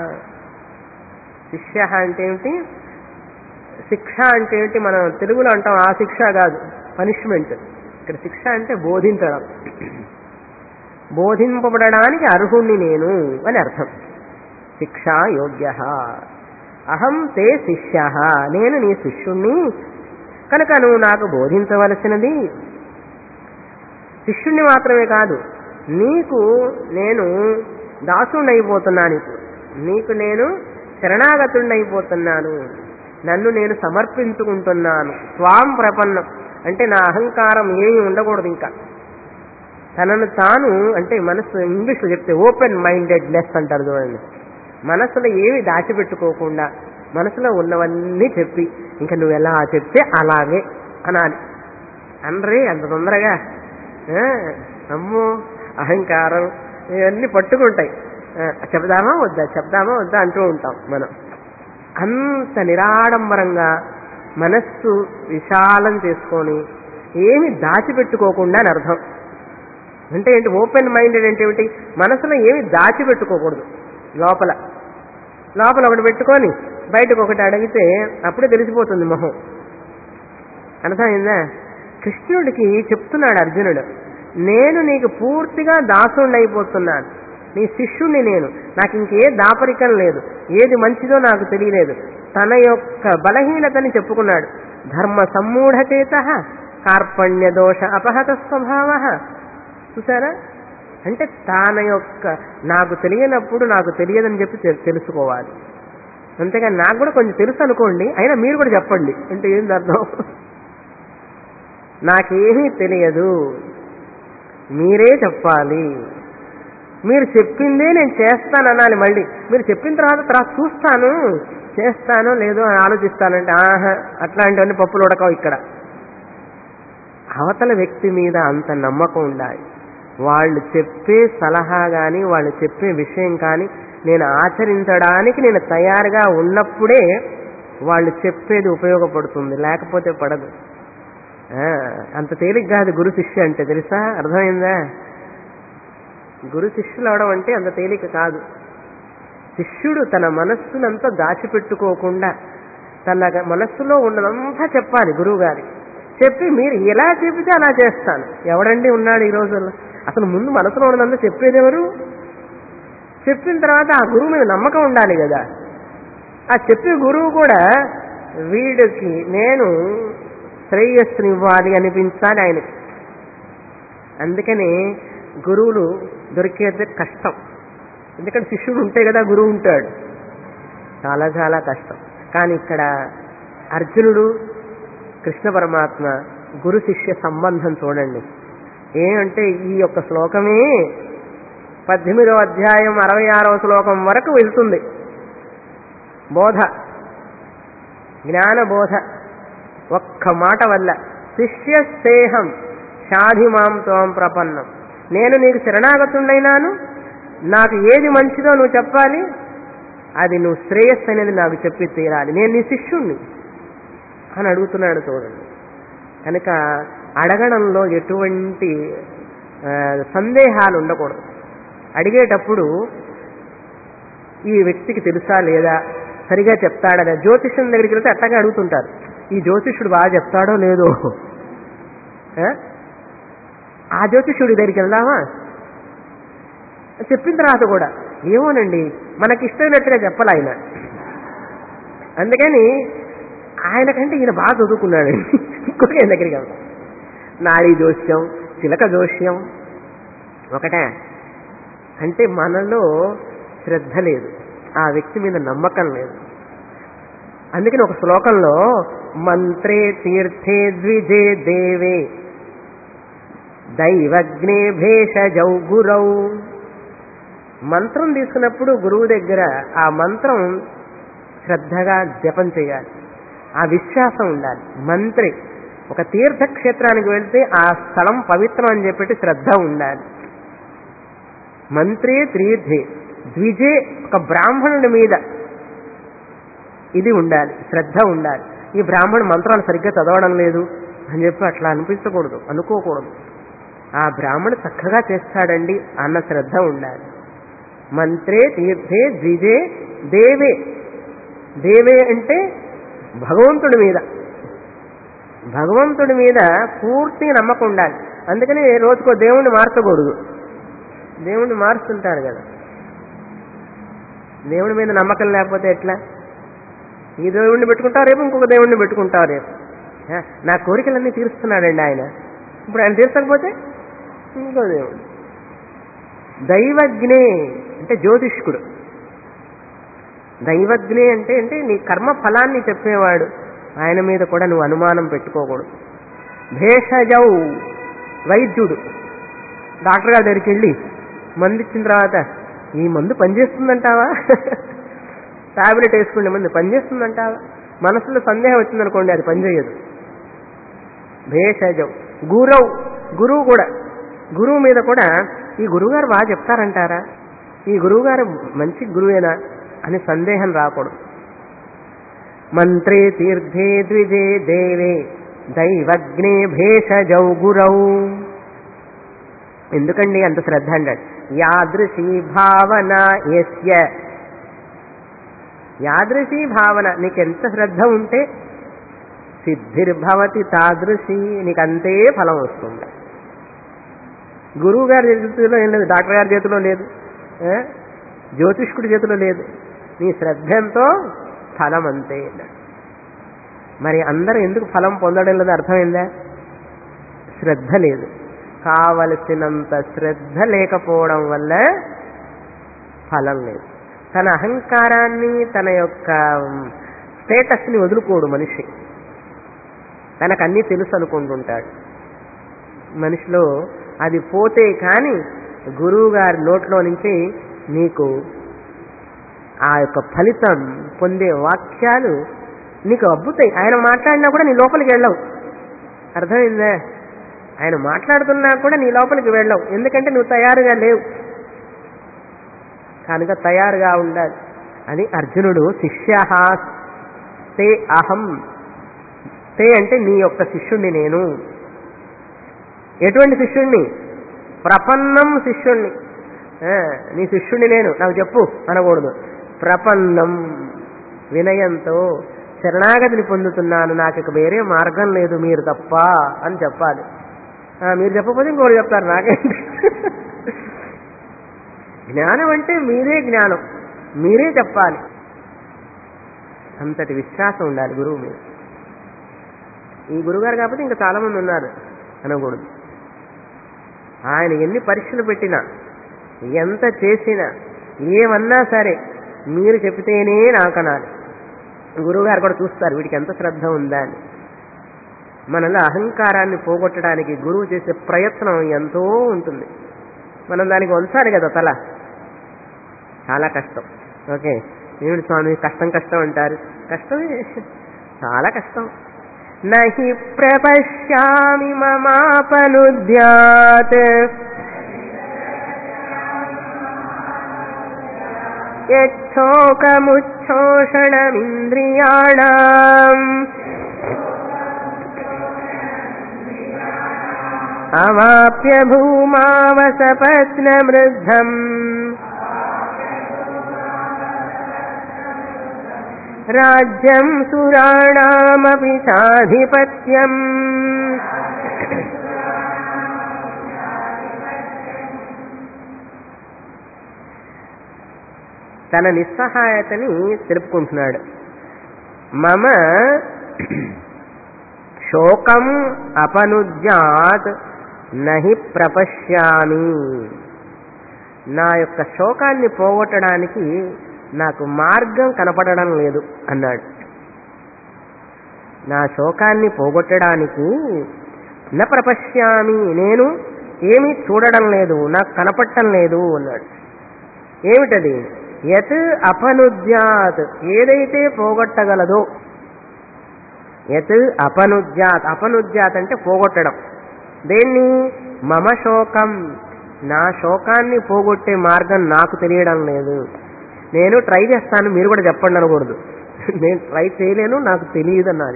శిష్య అంటే ఏమిటి? శిక్ష అంటే ఏమిటి? మనం తెలుగులో అంటాం ఆ శిక్ష కాదు, పనిష్మెంట్. ఇక్కడ శిక్ష అంటే బోధించడం, బోధింపబడడానికి అర్హుణ్ణి నేను అని అర్థం. శిక్షా యోగ్య. అహం తే శిష్య, నేను నీ శిష్యుణ్ణి కనుక నువ్వు నాకు బోధించవలసినది. శిష్యుణ్ణి మాత్రమే కాదు, నీకు నేను దాసుడైపోతున్నాను. ఇప్పుడు నీకు నేను శరణాగతుడైపోతున్నాను, నన్ను నేను సమర్పించుకుంటున్నాను. త్వాం ప్రపన్నం అంటే నా అహంకారం ఏమీ ఉండకూడదు. ఇంకా తనను తాను అంటే మనసు, ఇంగ్లీష్లో చెప్తే ఓపెన్ మైండెడ్నెస్ అంటారు చూడండి. మనసులో ఏమి దాచిపెట్టుకోకుండా మనసులో ఉన్నవన్నీ చెప్పి ఇంకా నువ్వు ఎలా చెప్తే అలాగే అనాలి. అనరే అంత తొందరగా అమ్మో అహంకారం ఇవన్నీ పట్టుకుంటాయి. చెప్దామా వద్దా అంటూ ఉంటాం మనం. అంత నిరాడంబరంగా మనస్సు విశాలం చేసుకొని ఏమి దాచిపెట్టుకోకుండా అని అర్థం. అంటే ఏంటి ఓపెన్ మైండెడ్ అంటే ఏమిటి? మనసులో ఏమి దాచిపెట్టుకోకూడదు. లోపల ఒకటి పెట్టుకొని బయటకు ఒకటి అడిగితే అప్పుడే తెలిసిపోతుంది మొహం. అర్థమైందా? కృష్ణుడికి చెప్తున్నాడు అర్జునుడు, నేను నీకు పూర్తిగా దాసుడిని అయిపోతున్నాను, నీ శిష్యుణ్ణి నేను, నాకు ఇంకే దాపరికం లేదు, ఏది మంచిదో నాకు తెలియలేదు. తన యొక్క బలహీనతని చెప్పుకున్నాడు. ధర్మ సమ్మూఢచేత కార్పణ్య దోష అపహత స్వభావ. చూసారా? అంటే తన యొక్క నాకు తెలియనప్పుడు నాకు తెలియదని చెప్పి తెలుసుకోవాలి. అంతేగాని నాకు కూడా కొంచెం తెలుసు అనుకోండి, అయినా మీరు కూడా చెప్పండి అంటే ఏంది అర్థం? నాకేమీ తెలియదు, మీరే చెప్పాలి. మీరు చెప్పిందే నేను చేస్తాననాలి. మళ్ళీ మీరు చెప్పిన తర్వాత చూస్తాను, చేస్తానో లేదో అని ఆలోచిస్తానంటే అట్లాంటివన్నీ పప్పులు ఉడకవు ఇక్కడ. అవతల వ్యక్తి మీద అంత నమ్మకం ఉండాలి. వాళ్ళు చెప్పే సలహా కానీ వాళ్ళు చెప్పే విషయం కానీ నేను ఆచరించడానికి నేను తయారుగా ఉన్నప్పుడే వాళ్ళు చెప్పేది ఉపయోగపడుతుంది, లేకపోతే పడదు. అంత తేలిక కాదు గురు శిష్య అంటే, తెలుసా? అర్థమైందా? గురు శిష్యులు అవడం అంటే అంత తేలిక కాదు. శిష్యుడు తన మనస్సునంతా దాచిపెట్టుకోకుండా తన మనస్సులో ఉన్నదంతా చెప్పాలి గురువు గారికి. చెప్పి మీరు ఎలా చెబితే అలా చేస్తాను. ఎవడండి ఉన్నాడు ఈ రోజుల్లో? అసలు ముందు మనసులో ఉన్నదంతా చెప్పేది ఎవరు? చెప్పిన తర్వాత ఆ గురువు మీద నమ్మకం ఉండాలి కదా. ఆ చెప్పే గురువు కూడా వీడికి నేను శ్రేయస్సునివ్వాలి అనిపించాలి ఆయనకి. అందుకని గురువులు దొరికేది కష్టం. ఎందుకంటే శిష్యుడు ఉంటే కదా గురువు ఉంటాడు. చాలా చాలా కష్టం. కానీ ఇక్కడ అర్జునుడు కృష్ణ పరమాత్మ గురు శిష్య సంబంధం చూడండి. ఏమంటే ఈ యొక్క శ్లోకమే 18వ అధ్యాయం 66వ శ్లోకం వరకు వెళ్తుంది. బోధ, జ్ఞానబోధ ఒక్క మాట వల్ల. శిష్యస్సేహం షాధిమాం త్వం ప్రపన్నం. నేను నీకు శరణాగతుండైనాను, నాకు ఏది మంచిదో నువ్వు చెప్పాలి, అది నువ్వు శ్రేయస్సు అనేది నాకు చెప్పి తీరాలి, నేను నీ శిష్యుణ్ణి అని అడుగుతున్నాడు చూడండి. కనుక అడగడంలో ఎటువంటి సందేహాలు ఉండకూడదు. అడిగేటప్పుడు ఈ వ్యక్తికి తెలుసా లేదా, సరిగా చెప్తాడా లేదా. జ్యోతిష్యం దగ్గరికి వెళ్తే అట్టగా అడుగుతుంటారు, ఈ జ్యోతిష్యుడు బాగా చెప్తాడో లేదో. ఆ జ్యోతిష్యుడి దగ్గరికి వెళ్దామా? చెప్పిన తర్వాత కూడా ఏమోనండి మనకి ఇష్టమైనట్టుగా చెప్పాలి ఆయన. అందుకని ఆయనకంటే ఈయన బాగా చదువుకున్నాడు. ఇంకొక ఆయన దగ్గరికి వెళ్తాం. నాడీ జోస్యం, చిలక జోస్యం ఒకటే. అంటే మనలో శ్రద్ధ లేదు, ఆ వ్యక్తి మీద నమ్మకం లేదు. అందుకని ఒక శ్లోకంలో మంత్రే తీర్థే ద్విజే దేవే దైవజ్ఞే భేషజౌ గురౌ. మంత్రం తీసుకున్నప్పుడు గురువు దగ్గర ఆ మంత్రం శ్రద్ధగా జపం చేయాలి, ఆ విశ్వాసం ఉండాలి. మంత్రి ఒక తీర్థక్షేత్రానికి వెళ్తే ఆ స్థలం పవిత్రం అని చెప్పి శ్రద్ధ ఉండాలి. మంత్రే తీర్థే ద్విజే, ఒక బ్రాహ్మణుడి మీద ఇది ఉండాలి, శ్రద్ధ ఉండాలి. ఈ బ్రాహ్మణుడు మంత్రాలు సరిగ్గా చదవడం లేదు అని చెప్పి అట్లా అనిపించకూడదు, అనుకోకూడదు. ఆ బ్రాహ్మణుడు చక్కగా చేస్తాడండి అన్న శ్రద్ధ ఉండాలి. మంత్రే తీర్థే ద్విజే దేవే. దేవే అంటే భగవంతుడి మీద, భగవంతుడి మీద పూర్తిగా నమ్మకం ఉండాలి. అందుకని రోజుకో దేవుణ్ణి మార్చకూడదు. దేవుణ్ణి మారుస్తుంటారు కదా, దేవుడి మీద నమ్మకం లేకపోతే ఎట్లా? ఈ దేవుణ్ణి పెట్టుకుంటారు రేపు, ఇంకొక దేవుణ్ణి పెట్టుకుంటారు రేపు. నా కోరికలన్నీ తీరుస్తున్నాడండి ఆయన, ఇప్పుడు ఆయన తీర్చకపోతే ఇంకో దేవుడు. దైవజ్ఞే అంటే జ్యోతిష్కుడు. దైవజ్ఞే అంటే నీ కర్మ ఫలాన్ని చెప్పేవాడు, ఆయన మీద కూడా నువ్వు అనుమానం పెట్టుకోకూడదు. భేషజౌ వైద్యుడు. డాక్టర్ గారి దగ్గరికి వెళ్ళి మందు ఇచ్చిన తర్వాత ఈ మందు పనిచేస్తుందంటావా, టాబ్లెట్ వేసుకునే మందు పనిచేస్తుందంటావా, మనసులో సందేహం వచ్చిందనుకోండి అది పనిచేయదు. భేషజౌ గురౌ, గురువు కూడా, గురువు మీద కూడా ఈ గురువుగారు బాగా చెప్తారంటారా, ఈ గురువుగారు మంచి గురువేనా అని సందేహం రాకూడదు. మంత్రే తీర్థే ద్విజే దేవే దైవజ్ఞే భేషజౌ గురౌ. ఎందుకండి అంత శ్రద్ధ అన్నాడు. యాదృశీ భావన యస్య, యాదృశీ భావన, నీకెంత శ్రద్ధ ఉంటే సిద్ధిర్భవతి తాదృశీ, నీకంతే ఫలం వస్తుంది. గురువు గారి చేతిలో ఏం లేదు, డాక్టర్ గారి చేతిలో లేదు, జ్యోతిష్కుడి చేతిలో లేదు. నీ శ్రద్ధ ఎంతో ఫలం అంతే. మరి అందరూ ఎందుకు ఫలం పొందడం లేదు అర్థమైందా? శ్రద్ధ లేదు. కావలసినంత శ్రద్ధ లేకపోవడం వల్ల ఫలం లేదు. తన అహంకారాన్ని, తన యొక్క స్టేటస్ని వదులుకోడు మనిషి. తనకన్నీ తెలుసు అనుకుంటుంటాడు. మనిషిలో అది పోతే కానీ గురువు గారి నోట్లో నుంచి నీకు ఆ యొక్క ఫలితం పొందే వాక్యాలు నీకు అబ్బుతాయి. ఆయన మాట్లాడినా కూడా నీ లోపలికి వెళ్ళవు. అర్థమైందా? ఆయన మాట్లాడుతున్నా కూడా నీ లోపలికి వెళ్ళవు. ఎందుకంటే నువ్వు తయారుగా లేవు కనుక తయారుగా ఉండాలి. అని అర్జునుడు శిష్యః తే అహం, తే అంటే నీ యొక్క శిష్యుణ్ణి నేను. ఎటువంటి శిష్యుణ్ణి? ప్రపన్నం శిష్యుణ్ణి. నీ శిష్యుణ్ణి నేను, నాకు చెప్పు అనకూడదు. ప్రపన్నం, వినయంతో శరణాగతిని పొందుతున్నాను, నాకు ఇక వేరే మార్గం లేదు మీరు తప్ప అని చెప్పాలి. మీరు చెప్పకపోతే ఇంకోటి చెప్తారు, నాకేంటి. జ్ఞానం అంటే మీరే జ్ఞానం, మీరే చెప్పాలి. అంతటి విశ్వాసం ఉండాలి గురువు మీద. ఈ గురువుగారు కాకపోతే ఇంకా చాలా మంది ఉన్నారు అనకూడదు. ఆయన ఎన్ని పరీక్షలు పెట్టినా, ఎంత చేసినా, ఏమన్నా సరే మీరు చెప్తేనే నాకనాలి. గురువుగారు కూడా చూస్తారు వీడికి ఎంత శ్రద్ధ ఉందా అని. మనలో అహంకారాన్ని పోగొట్టడానికి గురువు చేసే ప్రయత్నం ఎంతో ఉంటుంది. మనం దానికి వంచాలి కదా తల. చాలా కష్టం. ఓకే, ఏమిటి స్వామి కష్టం కష్టం అంటారు? కష్టమే, చాలా కష్టం. నహి ప్రపశ్యామి మమాపనుద్యాత్ యచ్చోకముచ్ఛోషణమింద్రియాణాం అవాప్య భూమావసపత్నమృద్ధం రాజ్యం సురాణామపి చాధిపత్యం. తన నిస్సహాయతని తెలుపుకుంటున్నాడు. మమ శోకం అపనుద్యాత్ నహి ప్రపశ్యామి, నా యొక్క శోకాన్ని పోగొట్టడానికి నాకు మార్గం కనపడడం లేదు అన్నాడు. నా శోకాన్ని పోగొట్టడానికి న ప్రపశ్యామి, నేను ఏమీ చూడడం లేదు, నాకు కనపడటం లేదు అన్నాడు. ఏమిటది? యత్ అపనుద్యాత్, ఏదైతే పోగొట్టగలదో. యత్ అపనుద్యాత్, అపనుద్యాత్ అంటే పోగొట్టడం. దేన్ని? మమ శోకం, నా శోకాన్ని పోగొట్టే మార్గం నాకు తెలియడం లేదు. నేను ట్రై చేస్తాను, మీరు కూడా చెప్పండి అనకూడదు. నేను ట్రై చేయలేను, నాకు తెలియదు అన్నది.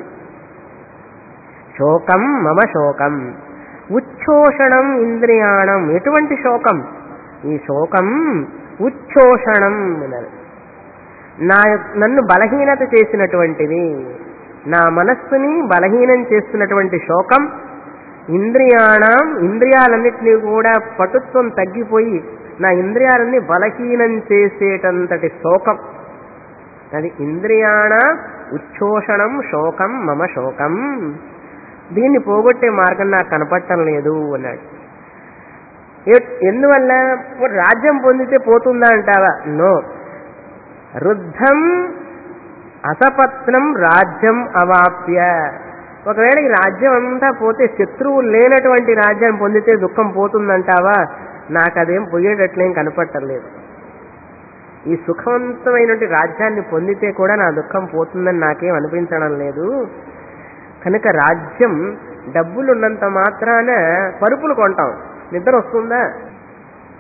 శోకం మమ శోకం. ఉచ్ఛోషణం ఇంద్రియాణం, ఎటువంటి శోకం? ఈ శోకం ఉచ్ఛోషణం అన్నారు. నన్ను బలహీనత చేసినటువంటిది, నా మనస్సుని బలహీనం చేస్తున్నటువంటి శోకం. ఇంద్రియాణం, ఇంద్రియాలన్నింటినీ కూడా పటుత్వం తగ్గిపోయి నా ఇంద్రియాలన్నీ బలహీనం చేసేటంతటి శోకం. అది ఇంద్రియాణ ఉచ్ఛోషణం శోకం మమ శోకం. దీన్ని పోగొట్టే మార్గం నాకు కనపడటం లేదు అన్నాడు. ఎందువల్ల? రాజ్యం పొందితే పోతుందా అంటావా? నో. రుద్ధం అసపత్నం రాజ్యం అవాప్య. ఒకవేళ ఈ రాజ్యం అంతా పోతే, శత్రువు లేనటువంటి రాజ్యాన్ని పొందితే దుఃఖం పోతుందంటావా? నాకు అదేం పోయేటట్లేం కనపట్టలేదు. ఈ సుఖవంతమైనటువంటి రాజ్యాన్ని పొందితే కూడా నా దుఃఖం పోతుందని నాకేం అనిపించడం లేదు. కనుక రాజ్యం, డబ్బులున్నంత మాత్రాన పరుపులు కొంటాం, నిద్ర వస్తుందా?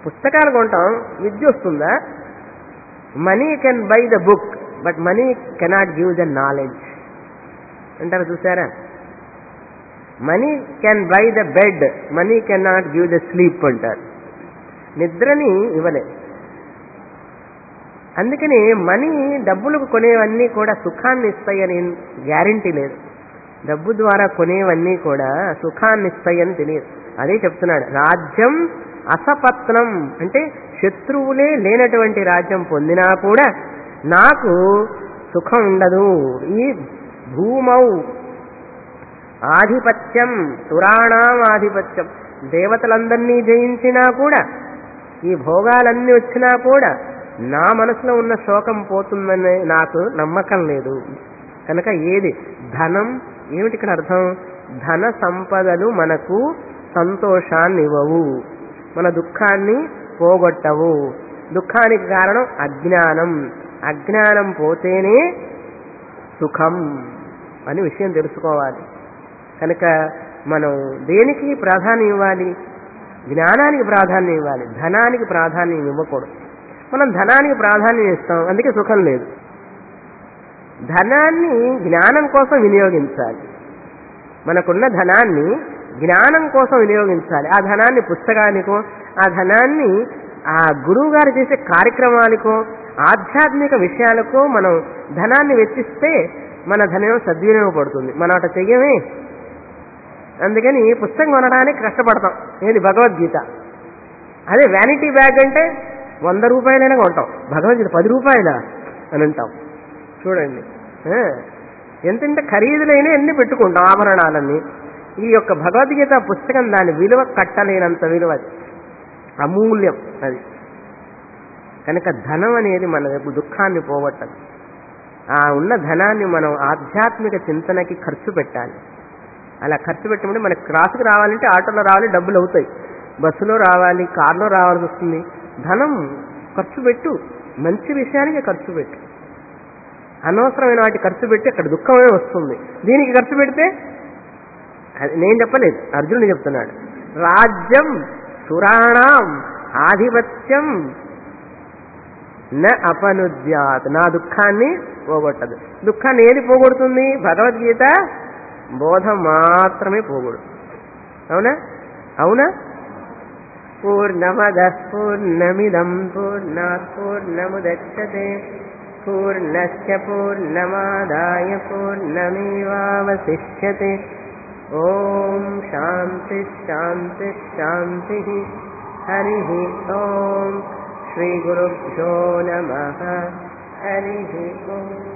పుస్తకాలు కొంటాం, విద్య వస్తుందా? Money can buy the book but money cannot give the knowledge అంటారు చూసారా? Money can buy the bed, money can not give the sleep అంటారు. నిద్రని ఇవ్వలే. అందుకని మనీ, డబ్బులకు కొనేవన్నీ కూడా సుఖాన్ని ఇస్తాయని గ్యారంటీ లేదు. డబ్బు ద్వారా కొనేవన్నీ కూడా సుఖాన్ని ఇస్తాయని తెలియదు. అదే చెప్తున్నాడు. రాజ్యం అసపత్నం అంటే శత్రువులే లేనటువంటి రాజ్యం పొందినా కూడా నాకు సుఖం ఉండదు. ఈ భూమౌ ఆధిపత్యం సురాణం ఆధిపత్యం, దేవతలందరినీ జయించినా కూడా, ఈ భోగాలన్నీ వచ్చినా కూడా నా మనసులో ఉన్న శోకం పోతుందని నాకు నమ్మకం లేదు. కనుక ఏది ధనం, ఏమిటి ఇక్కడ అర్థం? ధన సంపదలు మనకు సంతోషాన్ని ఇవ్వవు, మన దుఃఖాన్ని పోగొట్టవు. దుఃఖానికి కారణం అజ్ఞానం. అజ్ఞానం పోతేనే సుఖం అని విషయం తెలుసుకోవాలి. కనుక మనం దేనికి ప్రాధాన్యం ఇవ్వాలి? జ్ఞానానికి ప్రాధాన్యం ఇవ్వాలి, ధనానికి ప్రాధాన్యం ఇవ్వకూడదు. మనం ధనానికి ప్రాధాన్యం ఇస్తాం, అందుకే సుఖం లేదు. ధనాన్ని జ్ఞానం కోసం వినియోగించాలి. మనకున్న ధనాన్ని జ్ఞానం కోసం వినియోగించాలి. ఆ ధనాన్ని పుస్తకానికో, ఆ ధనాన్ని ఆ గురువు గారు చేసే కార్యక్రమాలకో, ఆధ్యాత్మిక విషయాలకో మనం ధనాన్ని వెచ్చిస్తే మన ధనం సద్వినియోగపడుతుంది. మనం అట చెయ్యమే. అందుకని పుస్తకం కొనడానికి కష్టపడతాం. ఏది? భగవద్గీత. అదే వ్యానిటీ బ్యాగ్ అంటే 100 రూపాయలైనా కొంటాం, భగవద్గీత 10 రూపాయలా అని అంటాం. చూడండి ఎంతంటే ఖరీదులైనా ఎన్ని పెట్టుకుంటాం ఆభరణాలన్నీ. ఈ యొక్క భగవద్గీత పుస్తకం దాని విలువ కట్టలేనంత విలువ, అది అమూల్యం అది. కనుక ధనం అనేది మన దుఃఖాన్ని పోగొట్టదు. ఆ ఉన్న ధనాన్ని మనం ఆధ్యాత్మిక చింతనకి ఖర్చు పెట్టాలి. అలా ఖర్చు పెట్టమంటే మనకి క్రాసుకు రావాలంటే ఆటోలో రావాలి, డబ్బులు అవుతాయి. బస్సులో రావాలి, కారులో రావాల్సి వస్తుంది. ధనం ఖర్చు పెట్టు, మంచి విషయానికి ఖర్చు పెట్టు. అనవసరమైన వాటి ఖర్చు పెట్టి అక్కడ దుఃఖమే వస్తుంది. దీనికి ఖర్చు పెడితే, అది నేను చెప్పలేదు, అర్జునుడు చెప్తున్నాడు. రాజ్యం సురాణం ఆధిపత్యం న అపనుద్యాత్, నా దుఃఖాన్ని పోగొట్టదు. దుఃఖాన్ని ఏది పోగొడుతుంది? భగవద్గీత బోధ మాత్రమే పోగొడు. అవునా? అవునా? పూర్ణమదః పూర్ణమిదం పూర్ణాత్ పూర్ణముదచ్యతే పూర్ణస్య పూర్ణమాదాయ పూర్ణమేవావశిష్యతే. ఓం శాంతి శాంతి శాంతి. హరి ఓం. శ్రీ గురుభ్యో నమః. హరి ఓం.